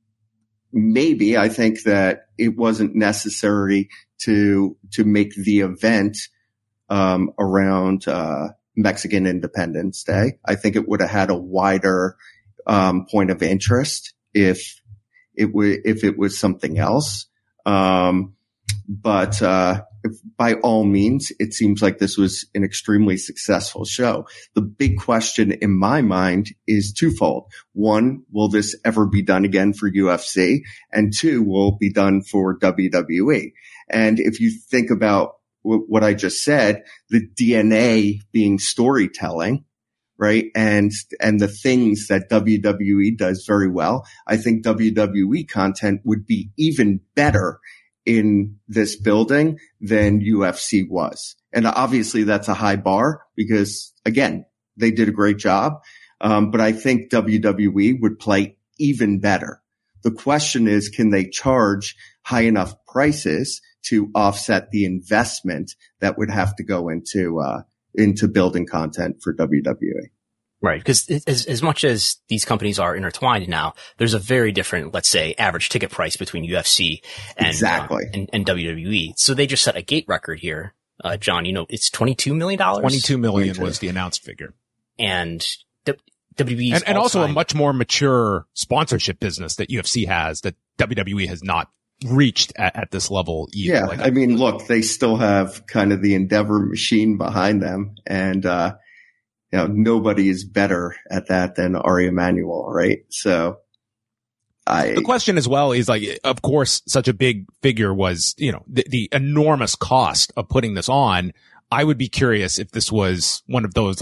Maybe. I think that it wasn't necessary to, to make the event Um, around, uh, Mexican Independence Day. I think it would have had a wider, um, point of interest if it were, if it was something else. Um, but, uh, if, by all means, it seems like this was an extremely successful show. The big question in my mind is twofold. One, will this ever be done again for U F C? And two, will it be done for W W E? And if you think about what I just said, the D N A being storytelling, right? And, and the things that W W E does very well. I think W W E content would be even better in this building than U F C was. And obviously that's a high bar because again, they did a great job. Um, but I think W W E would play even better. The question is, can they charge high enough prices to offset the investment that would have to go into, uh, into building content for W W E? Right. Because as, as much as these companies are intertwined now, there's a very different, let's say, average ticket price between U F C and, exactly. uh, and, and W W E. So they just set a gate record here. Uh, John, you know, it's twenty-two million dollars. twenty-two million was the announced figure. And W W E's and, and also a all-time- much more mature sponsorship business that U F C has that W W E has not reached at, at this level either. Yeah. Like, I mean, look, they still have kind of the Endeavor machine behind them. And, uh, you know, nobody is better at that than Ari Emanuel, right? So I. The question as well is like, of course, such a big figure was, you know, the, the enormous cost of putting this on. I would be curious if this was one of those like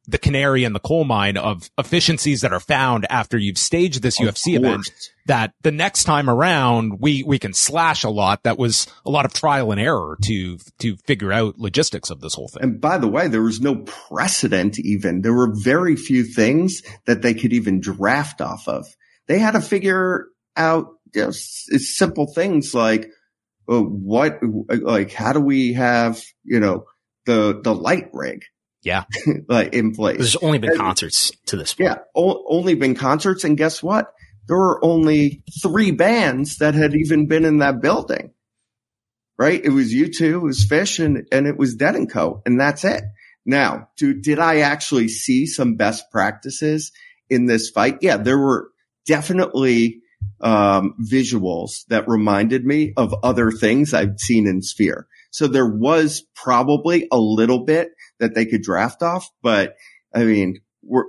the canary in the coal mine of efficiencies that are found after you've staged this U F C event, that the next time around we, we can slash a lot. That was a lot of trial and error to, to figure out logistics of this whole thing. And by the way, there was no precedent even. There were very few things that they could even draft off of. They had to figure out, you know, s- simple things like, uh, what, like, how do we have, you know, the, the light rig? Yeah. like in place. There's only been and, concerts to this point. Yeah. O- only been concerts. And guess what? There were only three bands that had even been in that building, right? It was U two, it was Fish, and, and it was Dead and Co. And that's it. Now, do, did I actually see some best practices in this fight? Yeah, there were definitely um, visuals that reminded me of other things I've seen in Sphere. So there was probably a little bit that they could draft off, but I mean, we're,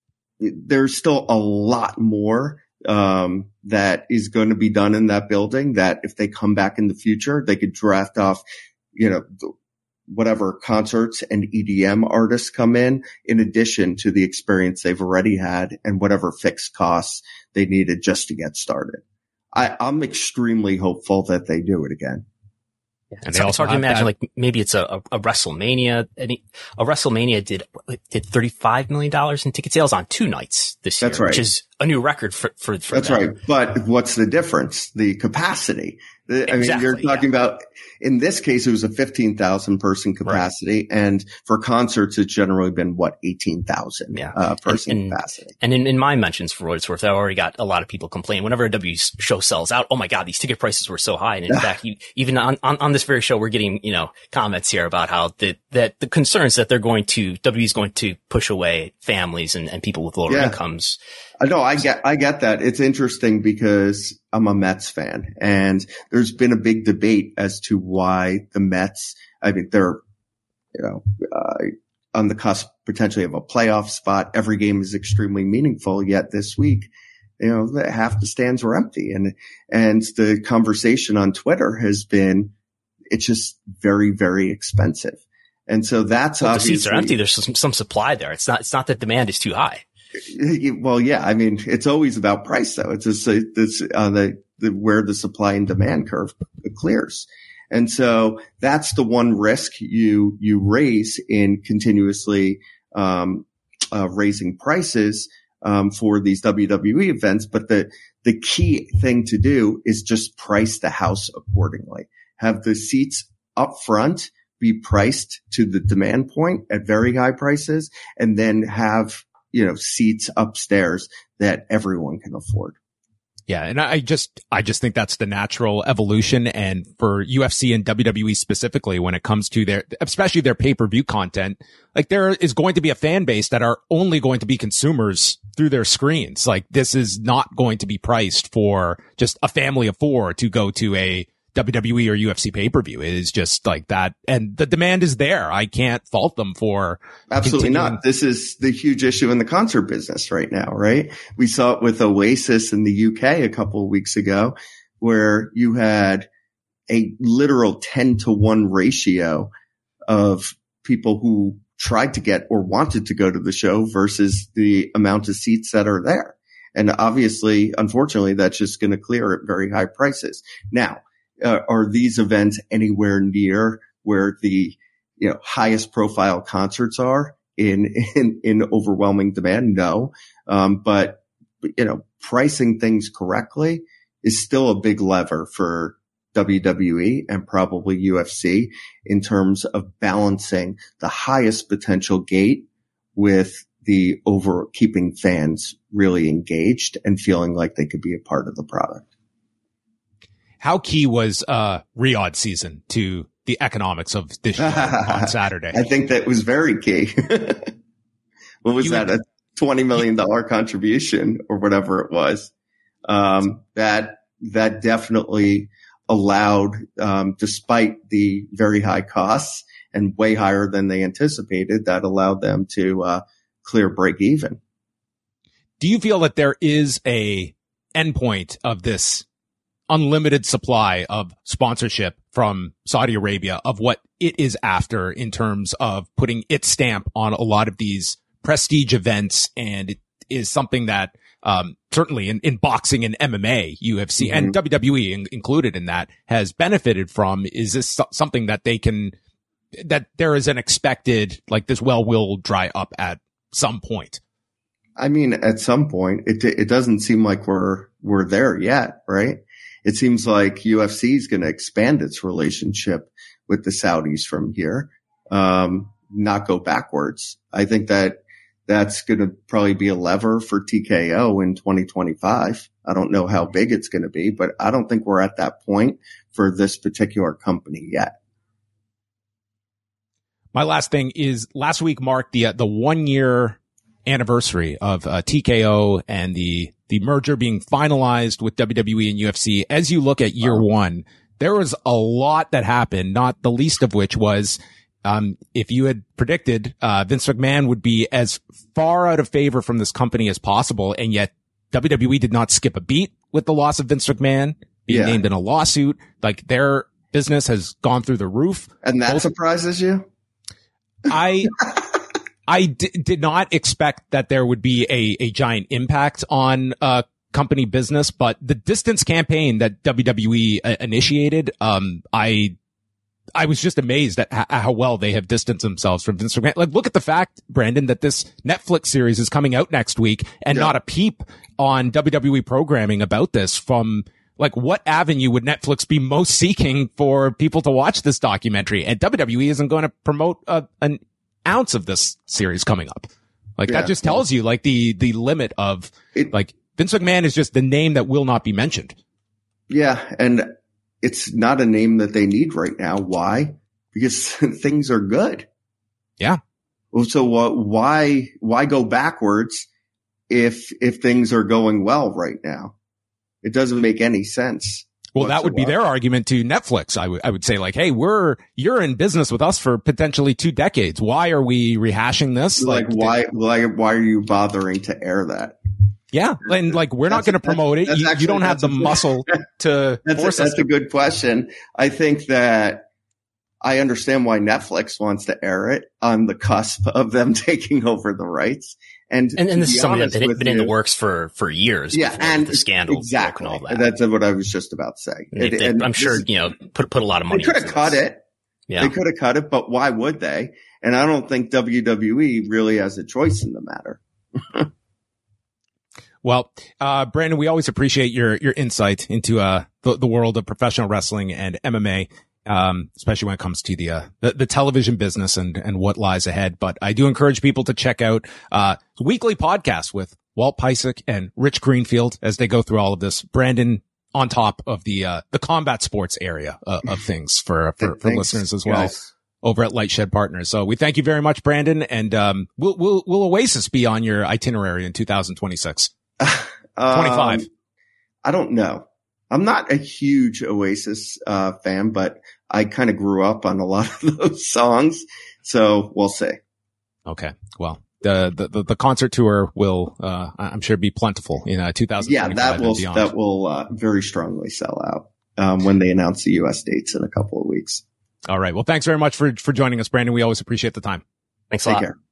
there's still a lot more um, that is going to be done in that building that if they come back in the future, they could draft off, you know, whatever concerts and E D M artists come in, in addition to the experience they've already had and whatever fixed costs they needed just to get started. I, I'm extremely hopeful that they do it again. Yeah, and it's, it's hard to imagine, that. like maybe it's a, a, a WrestleMania. Any, a WrestleMania did did thirty-five million dollars in ticket sales on two nights this year, That's right. which is a new record for for. for That's them. right. But what's the difference? The capacity. I Exactly, mean, you're talking yeah. about, in this case, it was a fifteen thousand person capacity. Right. And for concerts, it's generally been, what, eighteen thousand yeah. uh, person and, and, capacity. And in, in my mentions, for what it's worth, I already got a lot of people complain whenever a W show sells out. Oh my God, these ticket prices were so high. And in fact, you, even on, on, on this very show, we're getting, you know, comments here about how the, that the concerns that they're going to, W is going to push away families and, and people with lower yeah. incomes. No, I get, I get that. It's interesting because I'm a Mets fan, and there's been a big debate as to why the Mets, I mean, they're, you know, uh, on the cusp potentially of a playoff spot. Every game is extremely meaningful, yet this week, you know, half the stands were empty. And, and the conversation on Twitter has been, it's just very, very expensive. And so that's well, obviously. The seats are empty. There's some, some supply there. It's not, it's not that demand is too high. Well, yeah, I mean, it's always about price though. It's just, it's uh, the, the, where the supply and demand curve clears. And so that's the one risk you, you raise in continuously, um, uh, raising prices, um, for these W W E events. But the, the key thing to do is just price the house accordingly. Have the seats up front be priced to the demand point at very high prices, and then have, you know, seats upstairs that everyone can afford. Yeah. And I just, I just think that's the natural evolution. And for U F C and W W E specifically, when it comes to their, especially their pay-per-view content, like there is going to be a fan base that are only going to be consumers through their screens. Like this is not going to be priced for just a family of four to go to a W W E or U F C pay-per-view. It is just like that. And the demand is there. I can't fault them for. Absolutely not. This is the huge issue in the concert business right now, right? We saw it with Oasis in the U K a couple of weeks ago, where you had a literal ten to one ratio of people who tried to get or wanted to go to the show versus the amount of seats that are there. And obviously, unfortunately, that's just going to clear at very high prices. Now, Uh, are these events anywhere near where the, you know, highest profile concerts are in, in, in overwhelming demand? No. Um, but, you know, pricing things correctly is still a big lever for W W E and probably U F C in terms of balancing the highest potential gate with the over keeping fans really engaged and feeling like they could be a part of the product. How key was uh Riyadh season to the economics of this show on Saturday? I think that was very key. What was you that? Would, a twenty million dollars contribution or whatever it was. Um, that, that definitely allowed, um, despite the very high costs and way higher than they anticipated, that allowed them to, uh, clear break even. Do you feel that there is a endpoint of this unlimited supply of sponsorship from Saudi Arabia, of what it is after in terms of putting its stamp on a lot of these prestige events, and it is something that, um, certainly in, in boxing and M M A, U F C mm-hmm. and W W E in, included in that has benefited from. Is this so- something that they can, that there is an expected, like this well will dry up at some point? I mean, at some point, it it doesn't seem like we're we're there yet, right? It seems like U F C is going to expand its relationship with the Saudis from here, um, not go backwards. I think that that's going to probably be a lever for T K O in twenty twenty-five. I don't know how big it's going to be, but I don't think we're at that point for this particular company yet. My last thing is last week marked the uh, the one year anniversary of uh, T K O and the the merger being finalized with W W E and U F C. As you look at year wow. one, there was a lot that happened, not the least of which was um if you had predicted uh Vince McMahon would be as far out of favor from this company as possible, and yet W W E did not skip a beat with the loss of Vince McMahon being yeah. named in a lawsuit. Like, their business has gone through the roof. And that Both- surprises you? I I d- did not expect that there would be a, a giant impact on uh company business, but the distance campaign that W W E uh, initiated, um, I I was just amazed at h- how well they have distanced themselves from Vince McMahon. Like, look at the fact, Brandon, that this Netflix series is coming out next week, and yeah. not a peep on W W E programming about this. From like, what avenue would Netflix be most seeking for people to watch this documentary? And W W E isn't going to promote a, an ounce of this series coming up. Like, yeah. that just tells you like the the limit of it, like Vince McMahon is just the name that will not be mentioned. Yeah, and it's not a name that they need right now. Why? Because things are good. Yeah. Well, so uh, why why go backwards if if things are going well right now? It doesn't make any sense. Well, that would be their argument to Netflix. I would I would say, like, hey, we're you're in business with us for potentially two decades. Why are we rehashing this? Like, like why why why are you bothering to air that? Yeah, and like, we're not going to promote it. You, actually, you don't have the muscle to that's force a, us. That's to. a good question. I think that I understand why Netflix wants to air it on the cusp of them taking over the rights. And and, and this is something that's been, been in the works for for years. Yeah, and the scandal exactly. And all that. That's what I was just about to say. They, they, and I'm sure is, you know put put a lot of money. They could have cut this. it. Yeah, they could have cut it, but why would they? And I don't think W W E really has a choice in the matter. Well, uh, Brandon, we always appreciate your, your insight into, uh, the, the world of professional wrestling and M M A, um, especially when it comes to the, uh, the, the television business and, and what lies ahead. But I do encourage people to check out, uh, the weekly podcast with Walt Piecyk and Rich Greenfield as they go through all of this. Brandon on top of the, uh, the combat sports area uh, of things for, for, for listeners as well. Guys. Over at Lightshed Partners. So we thank you very much, Brandon. And, um, will, will, will Oasis be on your itinerary in two thousand twenty-six? twenty-five. Um, I don't know. I'm not a huge Oasis uh fan, but I kind of grew up on a lot of those songs, so we'll see. Okay. Well, the the the concert tour will, uh I'm sure, be plentiful in uh, two thousand twenty-five. Yeah, that will and beyond. that will uh, very strongly sell out um when they announce the U S dates in a couple of weeks. All right. Well, thanks very much for for joining us, Brandon. We always appreciate the time. Thanks a Take lot. Care.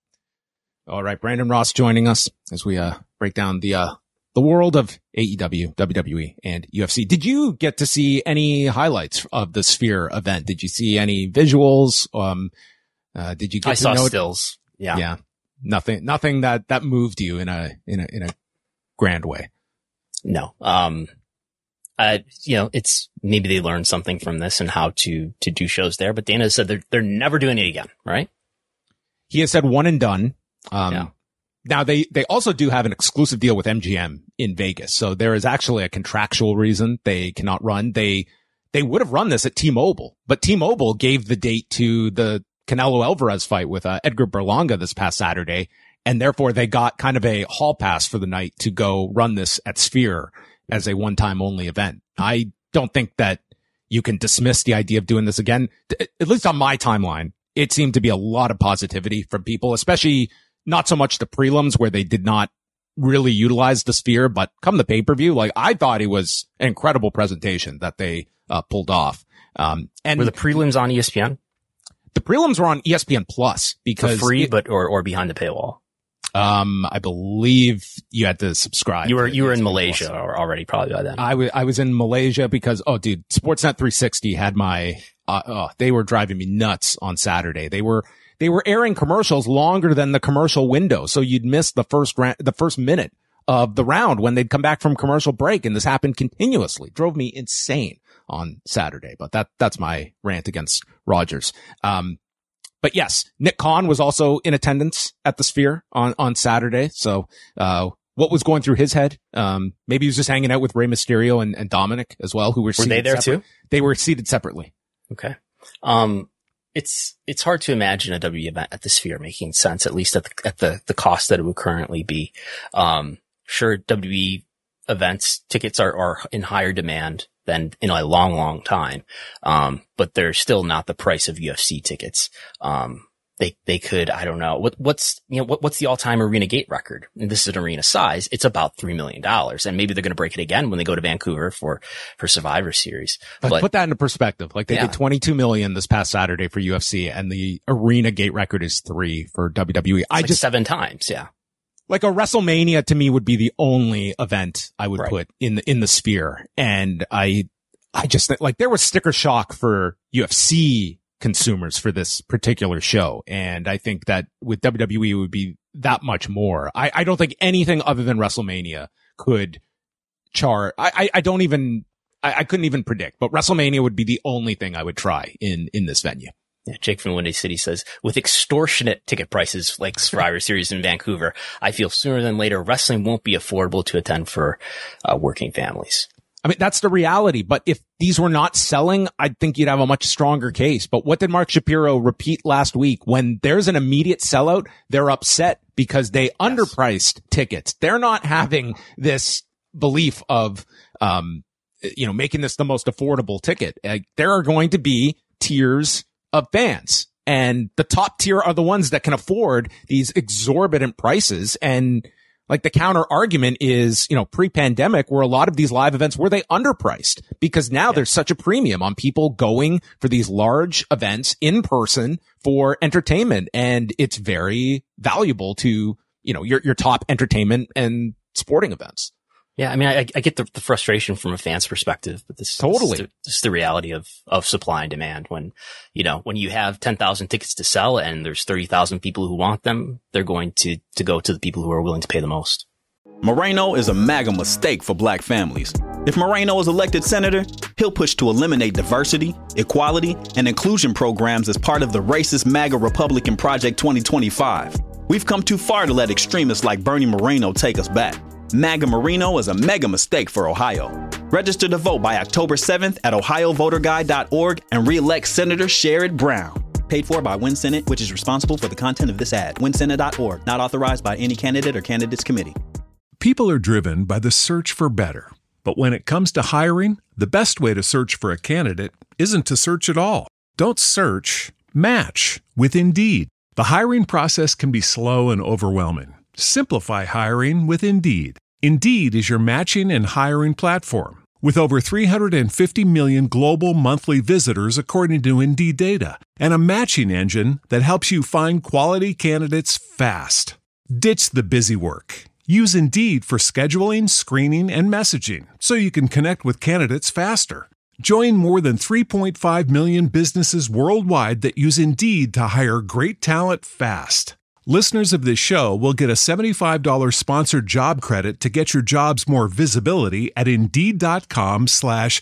All right, Brandon Ross joining us as we uh break down the uh the world of A E W, W W E, and U F C. Did you get to see any highlights of the Sphere event? Did you see any visuals? Um, uh, did you get I to saw know stills. Yeah. Yeah. Nothing, nothing that, that moved you in a, in a, in a grand way. No. Um, uh, you know, it's maybe they learned something from this and how to, to do shows there, but Dana said they're, they're never doing it again, right? He has said one and done. Um, yeah. Now they, they also do have an exclusive deal with M G M in Vegas. So there is actually a contractual reason they cannot run. They, they would have run this at T-Mobile, but T-Mobile gave the date to the Canelo Alvarez fight with uh, Edgar Berlanga this past Saturday. And therefore they got kind of a hall pass for the night to go run this at Sphere as a one-time only event. I don't think that you can dismiss the idea of doing this again. At least on my timeline, it seemed to be a lot of positivity from people, especially not so much the prelims where they did not really utilize the Sphere, but come the pay-per-view, like I thought it was an incredible presentation that they uh, pulled off. Um, and were the prelims on E S P N? The prelims were on E S P N Plus because for free, it, but or or behind the paywall. Um, I believe you had to subscribe. You were, to you were in E S P N Malaysia Plus. or already probably by then. I was, I was in Malaysia because, oh dude, Sportsnet three sixty had my, uh, oh, they were driving me nuts on Saturday. They were, they were airing commercials longer than the commercial window. So you'd miss the first ra- the first minute of the round when they'd come back from commercial break. And this happened continuously. Drove me insane on Saturday, but that, that's my rant against Rogers. Um, But yes, Nick Khan was also in attendance at the Sphere on, on Saturday. So, uh, what was going through his head? Um, maybe he was just hanging out with Rey Mysterio and, and Dominic as well, who were, were they there separate. too? They were seated separately. Okay. Um, it's, it's hard to imagine a W W E event at the Sphere making sense, at least at the, at the, the cost that it would currently be. Um, sure, W W E events tickets are, are in higher demand than in a long, long time. Um, but they're still not the price of U F C tickets. Um, they, they could, I don't know, what, what's, you know, what, what's the all-time arena gate record? And this is an arena size. It's about three million dollars. And maybe they're going to break it again when they go to Vancouver for, for Survivor Series. But, But put that into perspective. Like they yeah. did twenty-two million this past Saturday for U F C and the arena gate record is three for W W E. It's I like just, seven times. Yeah. like a WrestleMania to me would be the only event I would Right. put in the, in the Sphere. And I, I just think like there was sticker shock for U F C consumers for this particular show. And I think that with W W E it would be that much more. I, I don't think anything other than WrestleMania could char. I, I, I don't even, I, I couldn't even predict, but WrestleMania would be the only thing I would try in, in this venue. Yeah, Jake from Windy City says, with extortionate ticket prices like Survivor Series in Vancouver, I feel sooner than later wrestling won't be affordable to attend for uh, working families. I mean, that's the reality. But if these were not selling, I think you'd have a much stronger case. But what did Mark Shapiro repeat last week? When there's an immediate sellout, they're upset because they yes. underpriced tickets. They're not having this belief of, um, you know, making this the most affordable ticket. Like, there are going to be tiers of fans, and the top tier are the ones that can afford these exorbitant prices. And like the counter argument is, you know, pre-pandemic where a lot of these live events were they underpriced because now yeah. there's such a premium on people going for these large events in person for entertainment. And it's very valuable to, you know, your, your top entertainment and sporting events. Yeah, I mean, I, I get the, the frustration from a fan's perspective, but this, totally. this, is the, this is the reality of, of supply and demand. When, you know, when you have ten thousand tickets to sell and there's thirty thousand people who want them, they're going to, to go to the people who are willing to pay the most. Moreno is a MAGA mistake for black families. If Moreno is elected senator, he'll push to eliminate diversity, equality, and inclusion programs as part of the racist MAGA Republican Project twenty twenty-five. We've come too far to let extremists like Bernie Moreno take us back. MAGA Moreno is a mega mistake for Ohio. Register to vote by October seventh at ohio voter guide dot org and re-elect Senator Sherrod Brown. Paid for by Win Senate, which is responsible for the content of this ad. win senate dot org, not authorized by any candidate or candidates committee. People are driven by the search for better. But when it comes to hiring, the best way to search for a candidate isn't to search at all. Don't search, match with Indeed. The hiring process can be slow and overwhelming. Simplify hiring with Indeed. Indeed is your matching and hiring platform. With over three hundred fifty million global monthly visitors according to Indeed data, and a matching engine that helps you find quality candidates fast. Ditch the busy work. Use Indeed for scheduling, screening, and messaging so you can connect with candidates faster. Join more than three point five million businesses worldwide that use Indeed to hire great talent fast. Listeners of this show will get a seventy-five dollars sponsored job credit to get your jobs more visibility at Indeed.com slash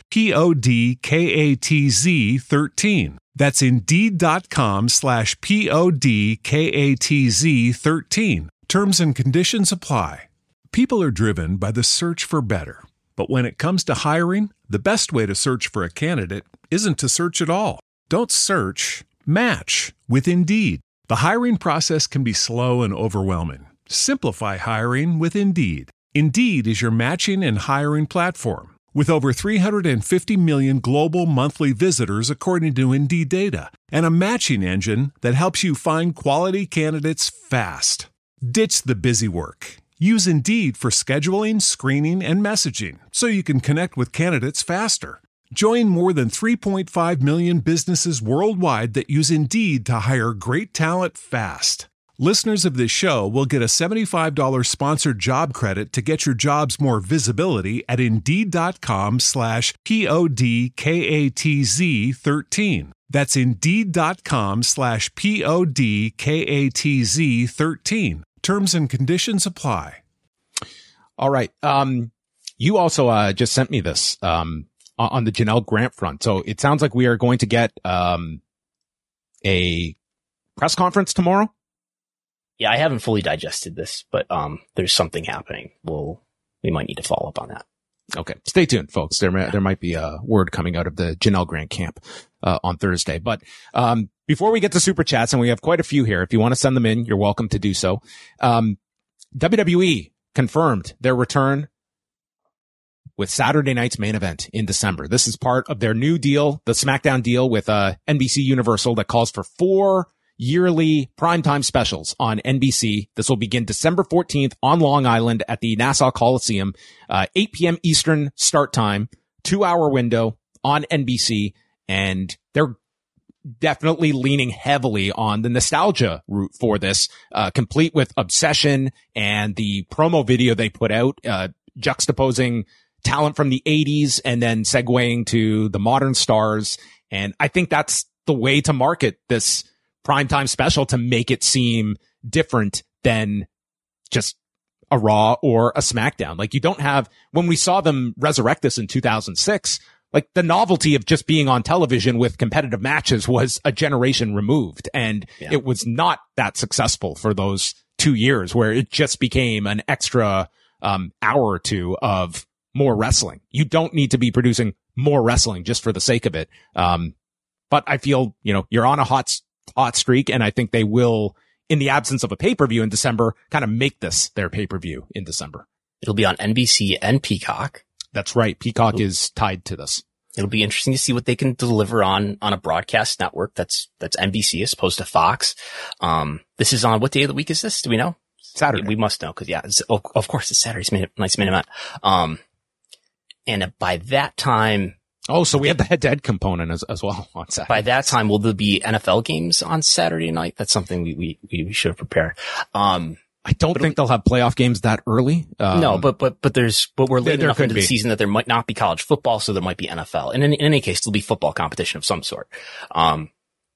P-O-D-K-A-T-Z 13. That's Indeed.com slash P-O-D-K-A-T-Z 13. Terms and conditions apply. People are driven by the search for better. But when it comes to hiring, the best way to search for a candidate isn't to search at all. Don't search, match with Indeed. The hiring process can be slow and overwhelming. Simplify hiring with Indeed. Indeed is your matching and hiring platform. With over three hundred fifty million global monthly visitors according to Indeed data, and a matching engine that helps you find quality candidates fast. Ditch the busy work. Use Indeed for scheduling, screening, and messaging so you can connect with candidates faster. Join more than three point five million businesses worldwide that use Indeed to hire great talent fast. Listeners of this show will get a seventy-five dollars sponsored job credit to get your jobs more visibility at Indeed.com slash P-O-D-K-A-T-Z 13. That's Indeed.com slash P-O-D-K-A-T-Z 13. Terms and conditions apply. All right. Um, you also uh, just sent me this um, on the Janelle Grant front. So it sounds like we are going to get um, a press conference tomorrow. Yeah, I haven't fully digested this, but um, there's something happening. We'll we might need to follow up on that. Okay, stay tuned, folks. There may, there might be a word coming out of the Janelle Grant camp uh, on Thursday. But um, before we get to super chats, and we have quite a few here, if you want to send them in, you're welcome to do so. Um, W W E confirmed their return with Saturday night's main event in December. This is part of their new deal, the SmackDown deal with uh, N B C Universal, that calls for four yearly primetime specials on N B C. This will begin December fourteenth on Long Island at the Nassau Coliseum, uh, eight p.m. Eastern start time, two hour window on N B C. And they're definitely leaning heavily on the nostalgia route for this, uh, complete with Obsession and the promo video they put out, uh, juxtaposing talent from the eighties and then segueing to the modern stars. And I think that's the way to market this primetime special, to make it seem different than just a Raw or a SmackDown. Like, you don't have, when we saw them resurrect this in two thousand six, like, the novelty of just being on television with competitive matches was a generation removed. And yeah. It was not that successful for those two years where it just became an extra um, hour or two of more wrestling. You don't need to be producing more wrestling just for the sake of it. Um, but I feel, you know, you're on a hot hot streak, and I think they will, in the absence of a pay-per-view in December, kind of make this their pay-per-view in December. It'll be on N B C and Peacock. That's right. Peacock it'll, is tied to this. It'll be interesting to see what they can deliver on, on a broadcast network that's, that's N B C as opposed to Fox. Um, this is on, what day of the week is this? Do we know? Saturday. We must know, cause yeah, it's, oh, of course it's Saturday's night's main event. Um, and by that time, Oh, so we have the head-to-head component as, as well on Saturday. By that time, will there be N F L games on Saturday night? That's something we, we, we should have prepared. Um, I don't think they'll have playoff games that early. Um, no, but, but, but there's, but we're leading enough into be. the season that there might not be college football, so there might be N F L. And in, in any case, there'll be football competition of some sort. Um,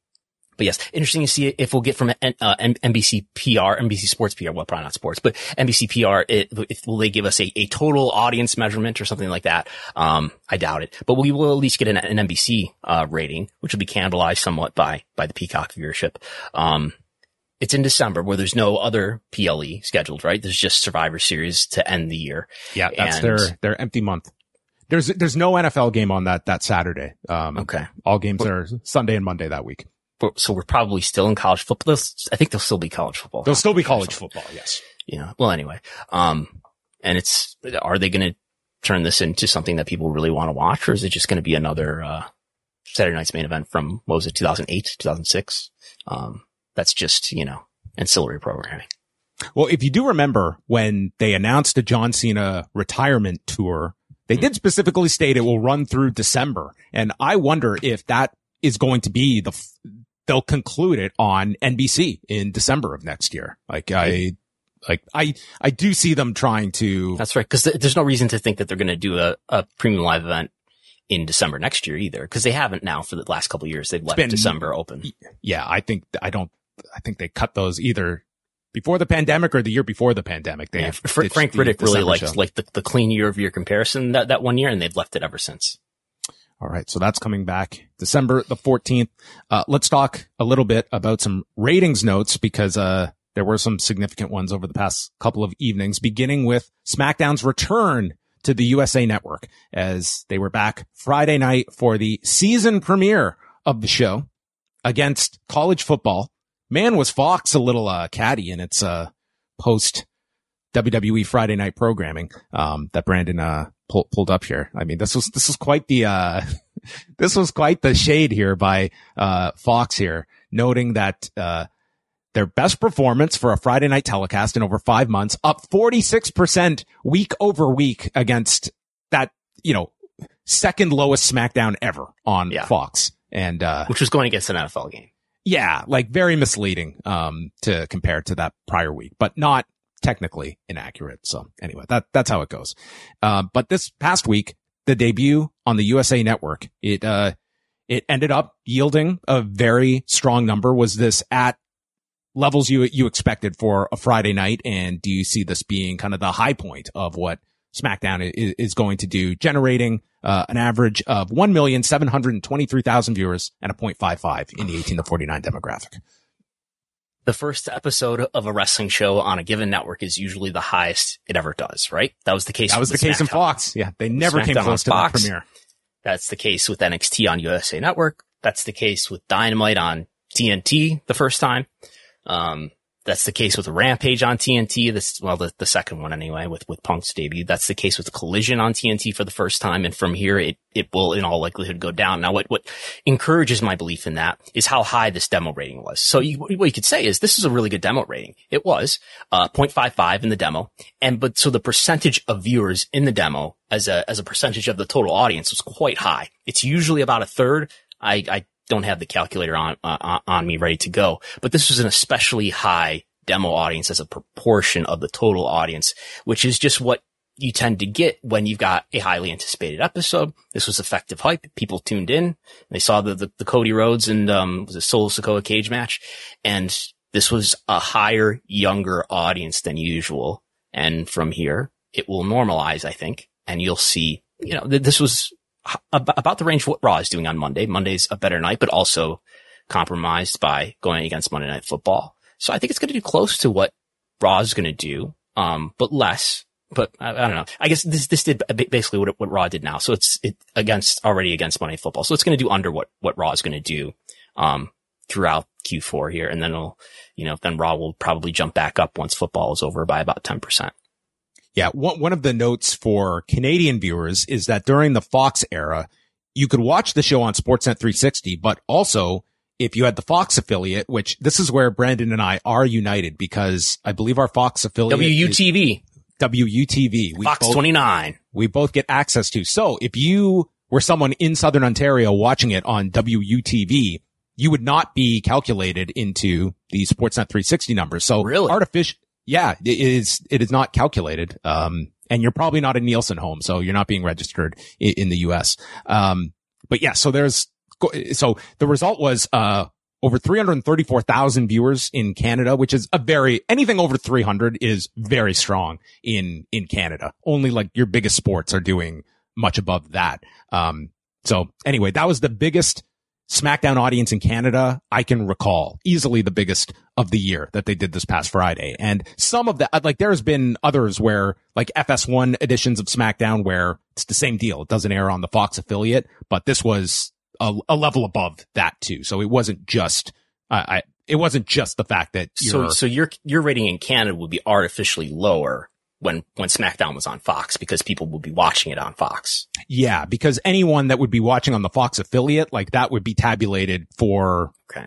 But yes, interesting to see if we'll get from uh, N B C P R, N B C Sports P R, well, probably not sports, but N B C P R, it, if, will they give us a, a total audience measurement or something like that? Um, I doubt it, but we will at least get an, an N B C, uh, rating, which will be cannibalized somewhat by, by the Peacock viewership. Um, it's in December where there's no other P L E scheduled, right? There's just Survivor Series to end the year. Yeah, that's and, their, their empty month. There's, there's no N F L game on that, that Saturday. Um, okay. All games are Sunday and Monday that week. So we're probably still in college football. I think there'll still be college football. There'll still be college football. Yes. Yeah. Well, anyway, um, and it's, are they going to turn this into something that people really want to watch, or is it just going to be another, uh, Saturday night's main event from, what was it, two thousand eight, two thousand six? Um, that's just, you know, ancillary programming. Well, if you do remember when they announced a John Cena retirement tour, they mm-hmm. did specifically state it will run through December. And I wonder if that is going to be the, they'll conclude it on N B C in December of next year. Like I, like I, I do see them trying to. That's right. Cause th- there's no reason to think that they're going to do a, a premium live event in December next year either. Cause they haven't now for the last couple of years. They've left been, December open. Yeah. I think, I don't, I think they cut those either before the pandemic or the year before the pandemic. They yeah, Fr- Frank Riddick really liked like the, the clean year over year comparison that, that one year, and they've left it ever since. All right. So that's coming back December the fourteenth. Uh, let's talk a little bit about some ratings notes, because, uh, there were some significant ones over the past couple of evenings, beginning with SmackDown's return to the U S A Network, as they were back Friday night for the season premiere of the show against college football. Man, was Fox a little, uh, catty in its, uh, post W W E Friday night programming, um, that Brandon, uh, Pull, pulled up here. I mean, this was, this was quite the, uh, this was quite the shade here by, uh, Fox here, noting that, uh, their best performance for a Friday night telecast in over five months, up forty-six percent week over week against that, you know, second lowest SmackDown ever on yeah. Fox. And, uh, which was going against an N F L game. Yeah. Like very misleading, um, to compare to that prior week, but not technically inaccurate. So anyway, that, that's how it goes. Uh, but this past week, the debut on the U S A Network, it, uh, it ended up yielding a very strong number. Was this at levels you, you expected for a Friday night? And do you see this being kind of the high point of what SmackDown is, is going to do, generating, uh, an average of one million seven hundred twenty-three thousand viewers and a point five five in the eighteen to forty-nine demographic? The first episode of a wrestling show on a given network is usually the highest it ever does, right? That was the case. That was the, the case in Fox. Yeah. They never came close to the premiere. That's the case with N X T on U S A Network. That's the case with Dynamite on T N T the first time. Um, that's the case with Rampage on T N T. This, well, the, the second one anyway, with, with Punk's debut. That's the case with Collision on T N T for the first time. And from here, it, it will in all likelihood go down. Now, what, what encourages my belief in that is how high this demo rating was. So you, what you could say is this is a really good demo rating. It was, uh, zero point five five in the demo. And, but so the percentage of viewers in the demo as a, as a percentage of the total audience was quite high. It's usually about a third. I, I, don't have the calculator on, uh, on me ready to go, but this was an especially high demo audience as a proportion of the total audience, which is just what you tend to get when you've got a highly anticipated episode. This was effective hype. People tuned in. They saw the, the, the Cody Rhodes and, um, was a Solo Sikoa cage match. And this was a higher, younger audience than usual. And from here, it will normalize, I think, and you'll see, you know, th- this was about the range of what Raw is doing on Monday. Monday's a better night, but also compromised by going against Monday Night Football. So I think it's going to do close to what Raw is going to do, um, but less. But I, I don't know. I guess this this did basically what, what Raw did now. So it's it against already against Monday Night Football. So it's going to do under what what Raw is going to do um, throughout Q four here, and then it'll you know then Raw will probably jump back up once football is over by about ten percent. Yeah, one, one of the notes for Canadian viewers is that during the Fox era, you could watch the show on Sportsnet three sixty, but also if you had the Fox affiliate, which this is where Brandon and I are united because I believe our Fox affiliate W U T V. W U T V. We Fox both, twenty-nine. We both get access to. So if you were someone in Southern Ontario watching it on W U T V, you would not be calculated into the Sportsnet three sixty numbers. So really? artificial. Yeah, it is, it is not calculated. Um, and you're probably not a Nielsen home, so you're not being registered in, in the U S. Um, but yeah, so there's, so the result was, uh, over three hundred thirty-four thousand viewers in Canada, which is a very, anything over three hundred is very strong in, in Canada. Only like your biggest sports are doing much above that. Um, so anyway, that was the biggest SmackDown audience in Canada I can recall, easily the biggest of the year that they did this past Friday. And some of that, like there's been others where like F S one editions of SmackDown where it's the same deal. It doesn't air on the Fox affiliate, but this was a, a level above that too. So it wasn't just, uh, I, it wasn't just the fact that you're, so, so your, your rating in Canada would be artificially lower when, when SmackDown was on Fox because people would be watching it on Fox. Yeah, because anyone that would be watching on the Fox affiliate, like that would be tabulated for okay.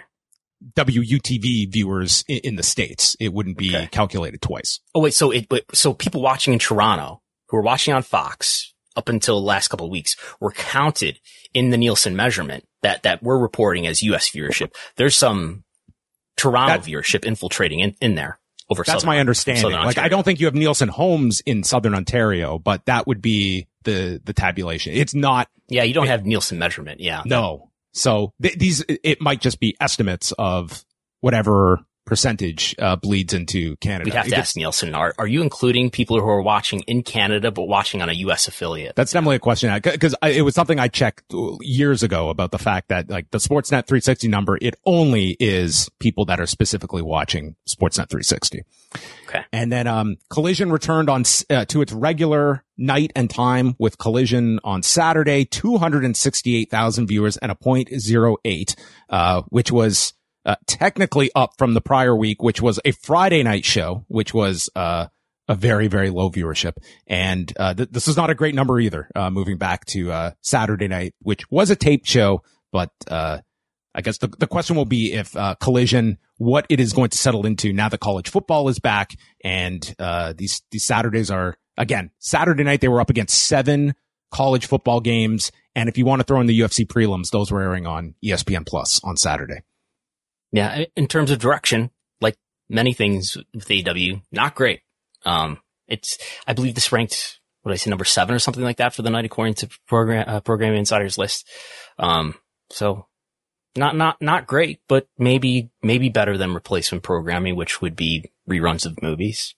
W U T V viewers in, in the States. It wouldn't be okay. calculated twice. Oh, wait, so it, so people watching in Toronto who were watching on Fox up until the last couple of weeks were counted in the Nielsen measurement that, that we're reporting as U S viewership. There's some Toronto that, viewership infiltrating in, in there. Over That's Southern, my understanding. Like, I don't think you have Nielsen homes in Southern Ontario, but that would be the, the tabulation. It's not. Yeah, you don't it, have Nielsen measurement. Yeah. No. So th- these, it might just be estimates of whatever percentage, uh, bleeds into Canada. We'd have to it ask gets, Nielsen, are, are you including people who are watching in Canada, but watching on a U S affiliate? That's definitely a question. Cause it was something I checked years ago about the fact that like the Sportsnet three sixty number, it only is people that are specifically watching Sportsnet three sixty. Okay. And then, um, Collision returned on, uh, to its regular night and time with Collision on Saturday, two hundred sixty-eight thousand viewers and a point zero eight, uh, which was, Uh, technically up from the prior week, which was a Friday night show, which was, uh, a very, very low viewership. And, uh, th- this is not a great number either, uh, moving back to, uh, Saturday night, which was a taped show. But, uh, I guess the, the question will be if, uh, Collision, what it is going to settle into now that college football is back. And, uh, these, these Saturdays are, again, Saturday night, they were up against seven college football games. And if you want to throw in the U F C prelims, those were airing on E S P N Plus on Saturday. Yeah. In terms of direction, like many things with A E W, not great. Um, it's, I believe this ranked, what did I say, number seven or something like that for the night according to program, uh, Program Insider's list. Um, so not, not, not great, but maybe, maybe better than replacement programming, which would be reruns of movies.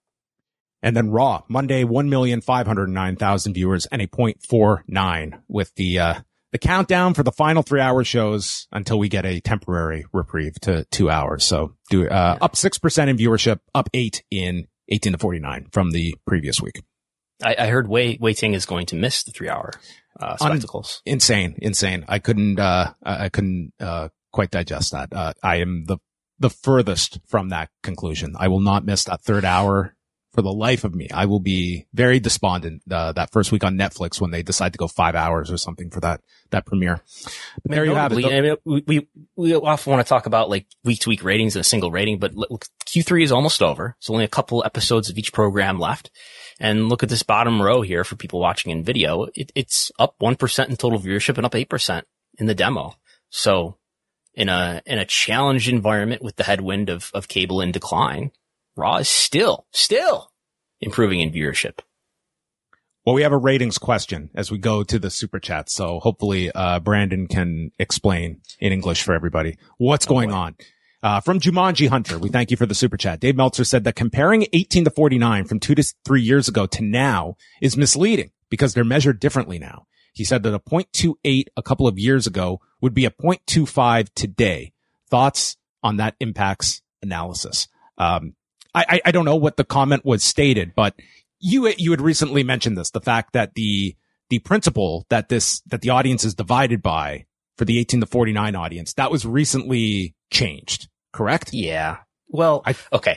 And then Raw, Monday, one million five hundred nine thousand viewers and a point four nine with the, uh, the countdown for the final three hour shows until we get a temporary reprieve to two hours. So do, uh, yeah. up six percent in viewership, up eight in eighteen to forty-nine from the previous week. I, I heard Wei, Wei Ting is going to miss the three hour, uh, spectacles. Un- insane, insane. I couldn't, uh, I couldn't, uh, quite digest that. Uh, I am the, the furthest from that conclusion. I will not miss that third hour. For the life of me, I will be very despondent uh, that first week on Netflix when they decide to go five hours or something for that that premiere. But there you have it. I mean, we, we we often want to talk about like week to week ratings and a single rating, but look, Q three is almost over. There's only a couple episodes of each program left, and look at this bottom row here for people watching in video. It, it's up one percent in total viewership and up eight percent in the demo. So in a in a challenged environment with the headwind of of cable in decline, Raw is still, still improving in viewership. Well, we have a ratings question as we go to the super chat. So hopefully, uh, Brandon can explain in English for everybody what's oh, going boy. on. Uh, from Jumanji Hunter, we thank you for the super chat. Dave Meltzer said that comparing eighteen to forty-nine from two to three years ago to now is misleading because they're measured differently now. He said that a point two eight a couple of years ago would be a point two five today. Thoughts on that impacts analysis? Um, I, I don't know what the comment was stated, but you, you had recently mentioned this, the fact that the, the principle that this, that the audience is divided by for the eighteen to forty-nine audience, that was recently changed, correct? Yeah. Well, I, okay.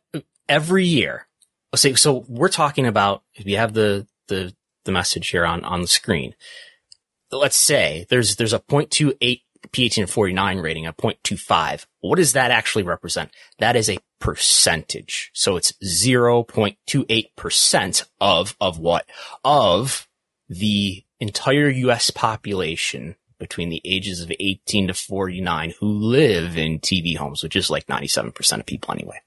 Every year. So, so we're talking about, we have the, the, the message here on, on the screen. Let's say there's, there's a zero point two eight P eighteen to forty-nine rating, a zero point two five. What does that actually represent? That is a percentage. So it's zero point two eight percent of, of what? Of the entire U S population between the ages of eighteen to forty-nine who live in T V homes, which is like ninety-seven percent of people anyway.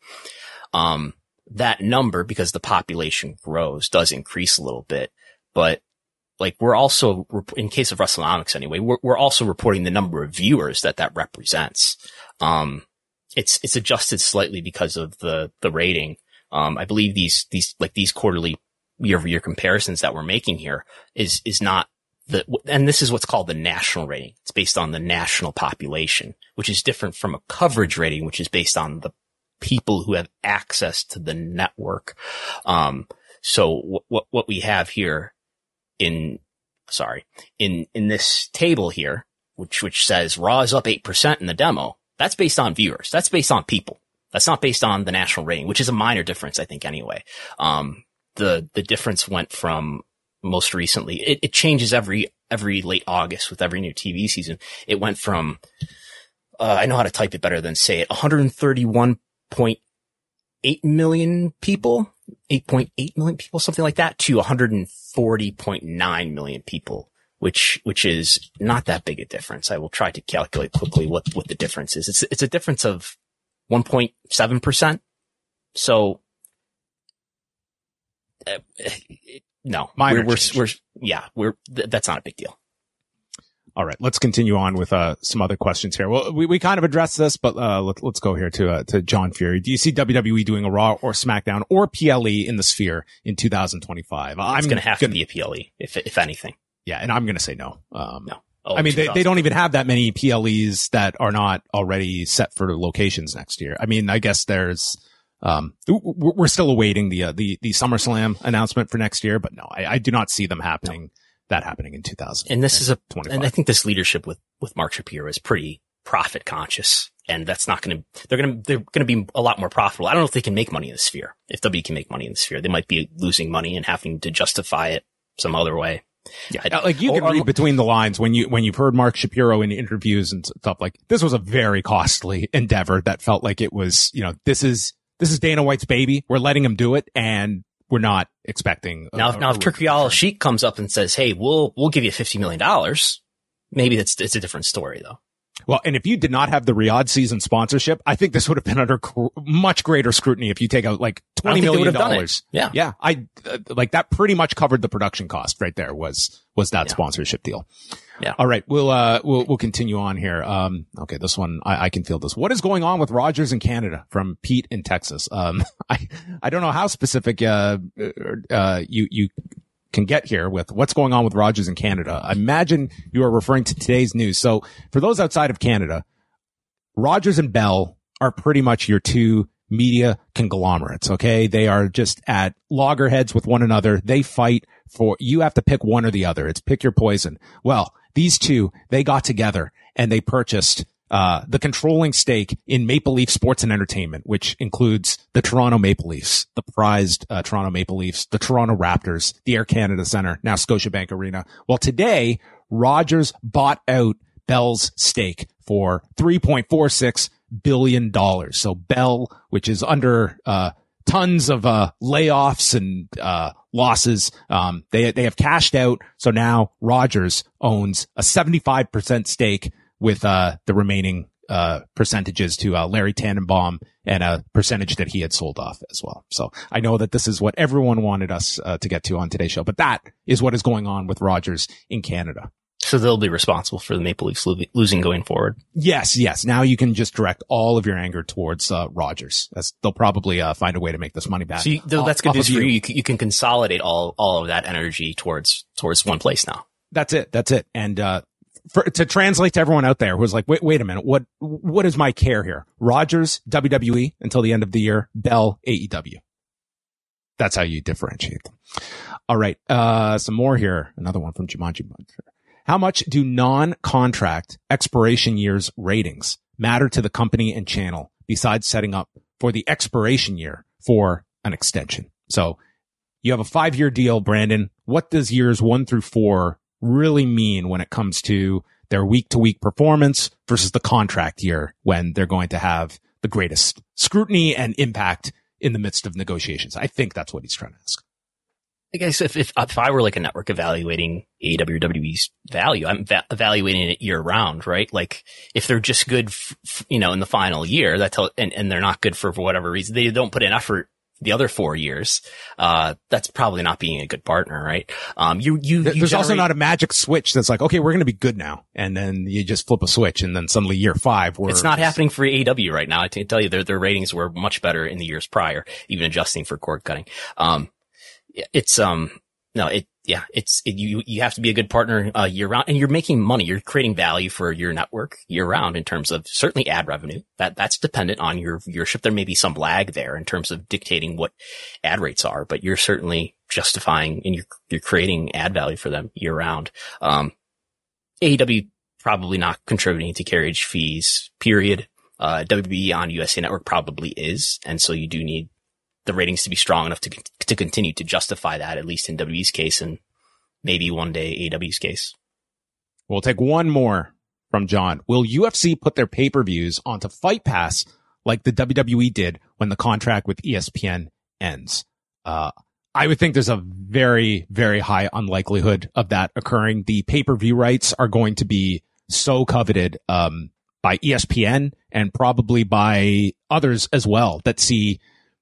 Um, that number, because the population grows, does increase a little bit, but like we're also, in case of WrestleNomics anyway, we're, we're also reporting the number of viewers that that represents. Um, it's, it's adjusted slightly because of the, the rating. Um, I believe these, these, like these quarterly year over year comparisons that we're making here is, is not the, and this is what's called the national rating. It's based on the national population, which is different from a coverage rating, which is based on the people who have access to the network. Um, so what, what we have here, In, sorry, in, in this table here, which, which says Raw is up eight percent in the demo, that's based on viewers. That's based on people. That's not based on the national rating, which is a minor difference, I think, anyway. Um, the, the difference went from most recently, it, it changes every, every late August with every new T V season. It went from, uh, I know how to type it better than say it, one hundred thirty-one point eight million people, eight point eight million people, something like that, to one hundred forty point nine million people, which, which is not that big a difference. I will try to calculate quickly what, what the difference is. It's, it's a difference of one point seven percent. So, uh, no, Minor we're, we're, change. we're, yeah, we're, th- that's not a big deal. All right, let's continue on with uh some other questions here. Well, we, we kind of addressed this, but uh let, let's go here to uh, to John Fury. Do you see W W E doing a Raw or SmackDown or P L E in the Sphere in two thousand twenty-five? It's I'm going to have gonna, to be a P L E, if if anything. Yeah, and I'm going to say no. Um, no. Oh, I mean, they, they don't even have that many P L Es that are not already set for locations next year. I mean, I guess there's um we're still awaiting the uh, the the SummerSlam announcement for next year, but no, I, I do not see them happening. No. That happening in two thousand. And this is a, and I think this leadership with, with Mark Shapiro is pretty profit conscious. And that's not going to, they're going to, they're going to be a lot more profitable. I don't know if they can make money in the Sphere. If W W E can make money in the Sphere, they might be losing money and having to justify it some other way. Yeah. I, like you can read between the lines when you, when you've heard Mark Shapiro in interviews and stuff, like this was a very costly endeavor that felt like it was, you know, this is, this is Dana White's baby. We're letting him do it. And we're not expecting. Now, a, now a if Turki Al-Sheikh comes up and says, "Hey, we'll we'll give you fifty million dollars," maybe that's it's a different story, though. Well, and if you did not have the Riyadh season sponsorship, I think this would have been under cr- much greater scrutiny if you take out like twenty million dollars. Yeah. Yeah. I, uh, like that pretty much covered the production cost right there was, was that yeah. sponsorship deal. Yeah. All right. We'll, uh, we'll, we'll continue on here. Um, okay. This one, I, I can feel this. What is going on with Rogers in Canada from Pete in Texas? Um, I, I don't know how specific, uh, uh, you, you, can get here with what's going on with Rogers in Canada. I imagine you are referring to today's news. So for those outside of Canada, Rogers and Bell are pretty much your two media conglomerates. Okay. They are just at loggerheads with one another. They fight for, you have to pick one or the other. It's pick your poison. Well, these two, they got together and they purchased Uh, the controlling stake in Maple Leaf Sports and Entertainment, which includes the Toronto Maple Leafs, the prized uh, Toronto Maple Leafs, the Toronto Raptors, the Air Canada Centre, now Scotiabank Arena. Well, today, Rogers bought out Bell's stake for three point four six billion dollars. So Bell, which is under uh tons of uh layoffs and uh losses, um they they have cashed out. So now Rogers owns a seventy-five percent stake, with uh the remaining uh percentages to uh Larry Tannenbaum and a percentage that he had sold off as well. So I know that this is what everyone wanted us uh, to get to on today's show, but that is what is going on with Rogers in Canada. So they'll be responsible for the Maple Leafs lo- losing going forward. Yes, yes. Now you can just direct all of your anger towards uh Rogers. That's, they'll probably uh find a way to make this money back. So you, though, that's good news for you. You can, you can consolidate all all of that energy towards towards one place now. That's it. That's it. And uh For, to translate to everyone out there who's like, wait, wait a minute. What, what is my care here? Rogers, W W E until the end of the year, Bell, A E W. That's how you differentiate them. All right. Uh, some more here. Another one from Jumanji. How much do non-contract expiration years ratings matter to the company and channel besides setting up for the expiration year for an extension? So you have a five year deal, Brandon. What does years one through four really mean when it comes to their week to week performance versus the contract year when they're going to have the greatest scrutiny and impact in the midst of negotiations? I think that's what he's trying to ask. I guess if, if, if I were like a network evaluating A E W or W W E's value, I'm va- evaluating it year round, right? Like if they're just good, f- f- you know, in the final year, that tell, and, and they're not good for, for whatever reason, they don't put in effort the other four years, uh, that's probably not being a good partner, right? Um, you, you, you There's generate- also not a magic switch that's like, okay, we're going to be good now. And then you just flip a switch and then suddenly year five, we're. It's not happening for A E W right now. I can tell you their, their ratings were much better in the years prior, even adjusting for cord cutting. Um, it's, um, no, it, yeah, it's, it, you, you have to be a good partner, uh, year round, and you're making money. You're creating value for your network year round in terms of certainly ad revenue. That, that's dependent on your viewership. There may be some lag there in terms of dictating what ad rates are, but you're certainly justifying and you're, you're creating ad value for them year round. Um, A E W probably not contributing to carriage fees, period. Uh, W W E on U S A Network probably is. And so you do need the ratings to be strong enough to to continue to justify that, at least in W W E's case and maybe one day A E W's case. We'll take one more from John. Will U F C put their pay-per-views onto Fight Pass like the W W E did when the contract with E S P N ends? Uh, I would think there's a very, very high unlikelihood of that occurring. The pay-per-view rights are going to be so coveted, um, by E S P N and probably by others as well that see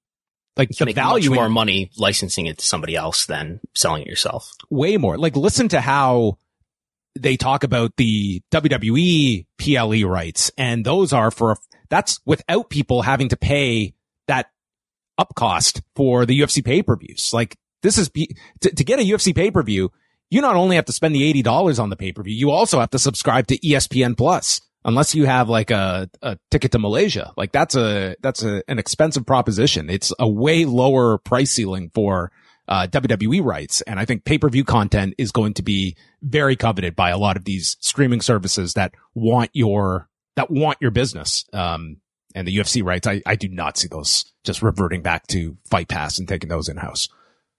like you the value much more in, money licensing it to somebody else than selling it yourself. Way more. Like listen to how they talk about the W W E P L E rights, and those are for, that's without people having to pay that up cost for the U F C pay-per-views. Like this is, to, to get a U F C pay-per-view, you not only have to spend the eighty dollars on the pay-per-view, you also have to subscribe to E S P N Plus. Unless you have like a, a ticket to Malaysia, like that's a, that's a, an expensive proposition. It's a way lower price ceiling for, uh, W W E rights. And I think pay-per-view content is going to be very coveted by a lot of these streaming services that want your, that want your business. Um, and the U F C rights, I, I do not see those just reverting back to Fight Pass and taking those in-house.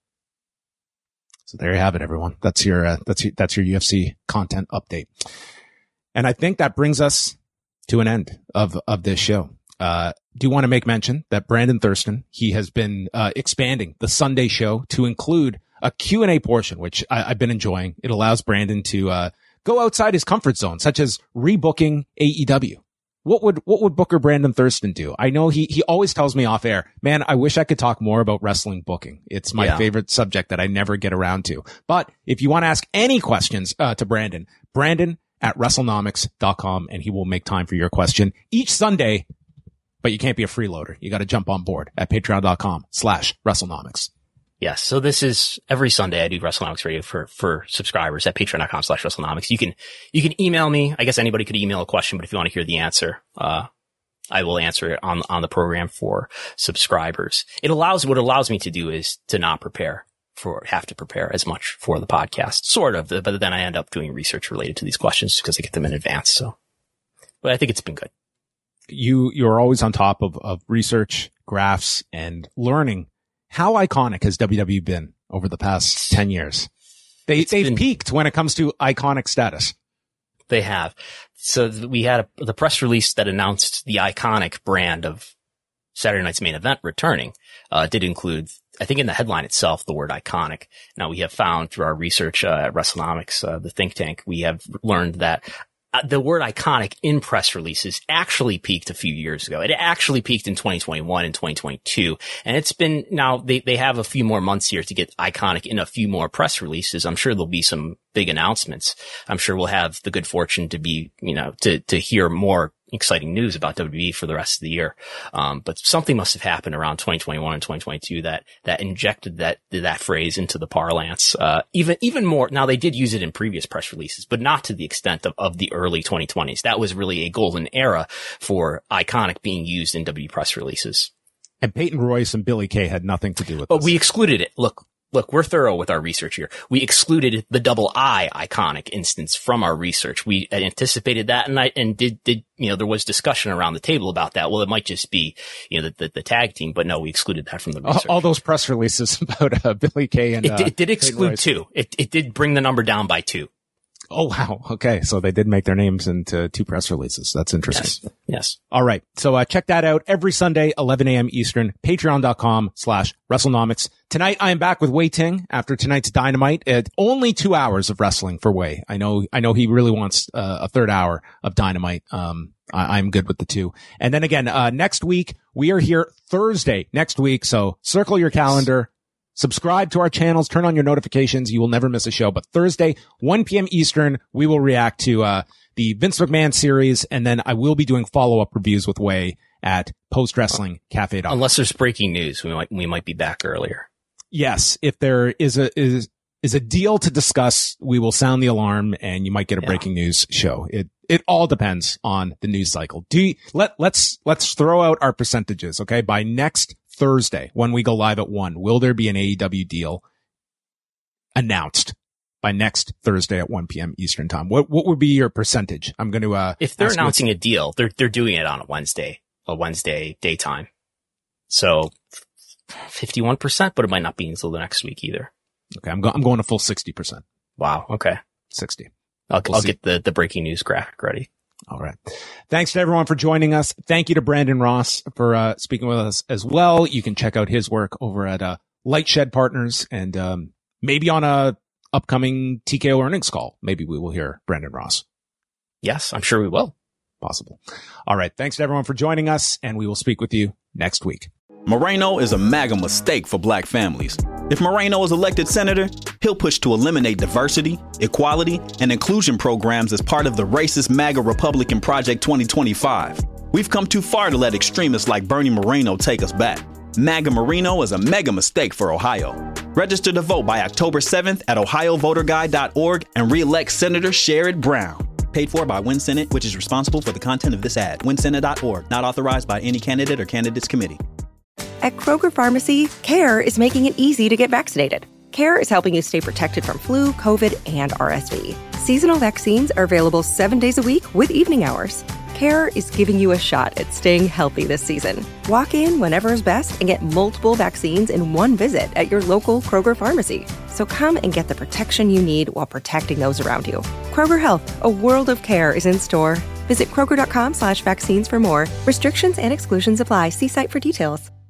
So there you have it, everyone. That's your, uh, that's your, that's your U F C content update. And I think that brings us to an end of, of this show. Uh, do want to make mention that Brandon Thurston, he has been uh, expanding the Sunday show to include a Q and A portion, which I, I've been enjoying. It allows Brandon to uh, go outside his comfort zone, such as rebooking A E W. What would what would Booker Brandon Thurston do? I know he he always tells me off air, man, I wish I could talk more about wrestling booking. It's my yeah. favorite subject that I never get around to. But if you want to ask any questions uh, to Brandon, Brandon at WrestleNomics dot com, and he will make time for your question each Sunday. But you can't be a freeloader. You got to jump on board at patreon dot com slash WrestleNomics. Yes. So this is every Sunday I do WrestleNomics Radio for, for subscribers at patreon dot com slash WrestleNomics. You can, you can email me. I guess anybody could email a question, but if you want to hear the answer, uh, I will answer it on, on the program for subscribers. It allows, what it allows me to do is to not prepare for, have to prepare as much for the podcast, sort of, but then I end up doing research related to these questions because I get them in advance. So, but I think it's been good. You, you're always on top of, of research, graphs, and learning. How iconic has W W E been over the past ten years? They, it's they've been, peaked when it comes to iconic status. They have. So we had a, the press release that announced the iconic brand of Saturday Night's Main Event returning, uh, did include, I think in the headline itself, the word iconic. Now we have found through our research, uh, at WrestleNomics, uh, the think tank, we have learned that Uh, the word iconic in press releases actually peaked a few years ago. It actually peaked in twenty twenty-one and twenty twenty-two. And it's been now they, they have a few more months here to get iconic in a few more press releases. I'm sure there'll be some big announcements. I'm sure we'll have the good fortune to be, you know, to, to hear more exciting news about W W E for the rest of the year. Um, but something must have happened around twenty twenty-one and twenty twenty-two that, that injected that, that phrase into the parlance. Uh, even, even more. Now they did use it in previous press releases, but not to the extent of, of the early twenty twenties. That was really a golden era for iconic being used in W W E press releases. And Peyton Royce and Billy Kay had nothing to do with it. But this. We excluded it. Look, Look, we're thorough with our research here. We excluded the double I iconic instance from our research. We anticipated that and I, and did, did, you know, there was discussion around the table about that. Well, it might just be, you know, the, the, the tag team, but no, we excluded that from the research. All, all those press releases about uh, Billy Kay and, it, uh, it did exclude two. It, it did bring the number down by two. Oh, wow. Okay. So they did make their names into two press releases. That's interesting. Yes. Yes. All right. So uh, check that out every Sunday, eleven a.m. Eastern, patreon dot com slash WrestleNomics. Tonight, I am back with Wei Ting after tonight's Dynamite. It's only two hours of wrestling for Wei. I know, I know he really wants uh, a third hour of Dynamite. Um, I, I'm good with the two. And then again, uh, next week, we are here Thursday next week. So circle your calendar. Subscribe to our channels, turn on your notifications. You will never miss a show. But Thursday, one p.m. Eastern, we will react to uh the Vince McMahon series, and then I will be doing follow-up reviews with Wei at post wrestling cafe dot com. Unless there's breaking news, we might we might be back earlier. Yes, if there is a is is a deal to discuss, we will sound the alarm, and you might get a yeah. breaking news show. It it all depends on the news cycle. Do you, let let's let's throw out our percentages, okay? By next Thursday, when we go live at one, will there be an A E W deal announced by next Thursday at one p.m. Eastern time? What what would be your percentage? I'm going to uh if they're announcing a deal, they're they're doing it on a Wednesday, a Wednesday daytime. So fifty-one percent, but it might not be until the next week either. Okay, I'm going I'm going to full sixty percent. Wow, okay. sixty. I'll we'll I'll see. get the the breaking news graphic ready. All right. Thanks to everyone for joining us. Thank you to Brandon Ross for uh speaking with us as well. You can check out his work over at uh Lightshed Partners, and um maybe on a upcoming T K O earnings call, maybe we will hear Brandon Ross. Yes, I'm sure we will. Possible. All right. Thanks to everyone for joining us, and we will speak with you next week. Moreno is a MAGA mistake for black families. If Moreno is elected senator, he'll push to eliminate diversity, equality, and inclusion programs as part of the racist MAGA Republican Project twenty twenty-five. We've come too far to let extremists like Bernie Moreno take us back. MAGA Moreno is a mega mistake for Ohio. Register to vote by October seventh at ohio voter guide dot org and re-elect Senator Sherrod Brown. Paid for by Win Senate, which is responsible for the content of this ad. win senate dot org, not authorized by any candidate or candidates committee. At Kroger Pharmacy, CARE is making it easy to get vaccinated. CARE is helping you stay protected from flu, COVID, and R S V. Seasonal vaccines are available seven days a week with evening hours. CARE is giving you a shot at staying healthy this season. Walk in whenever is best and get multiple vaccines in one visit at your local Kroger Pharmacy. So come and get the protection you need while protecting those around you. Kroger Health, a world of care is in store. Visit Kroger.com slash vaccines for more. Restrictions and exclusions apply. See site for details.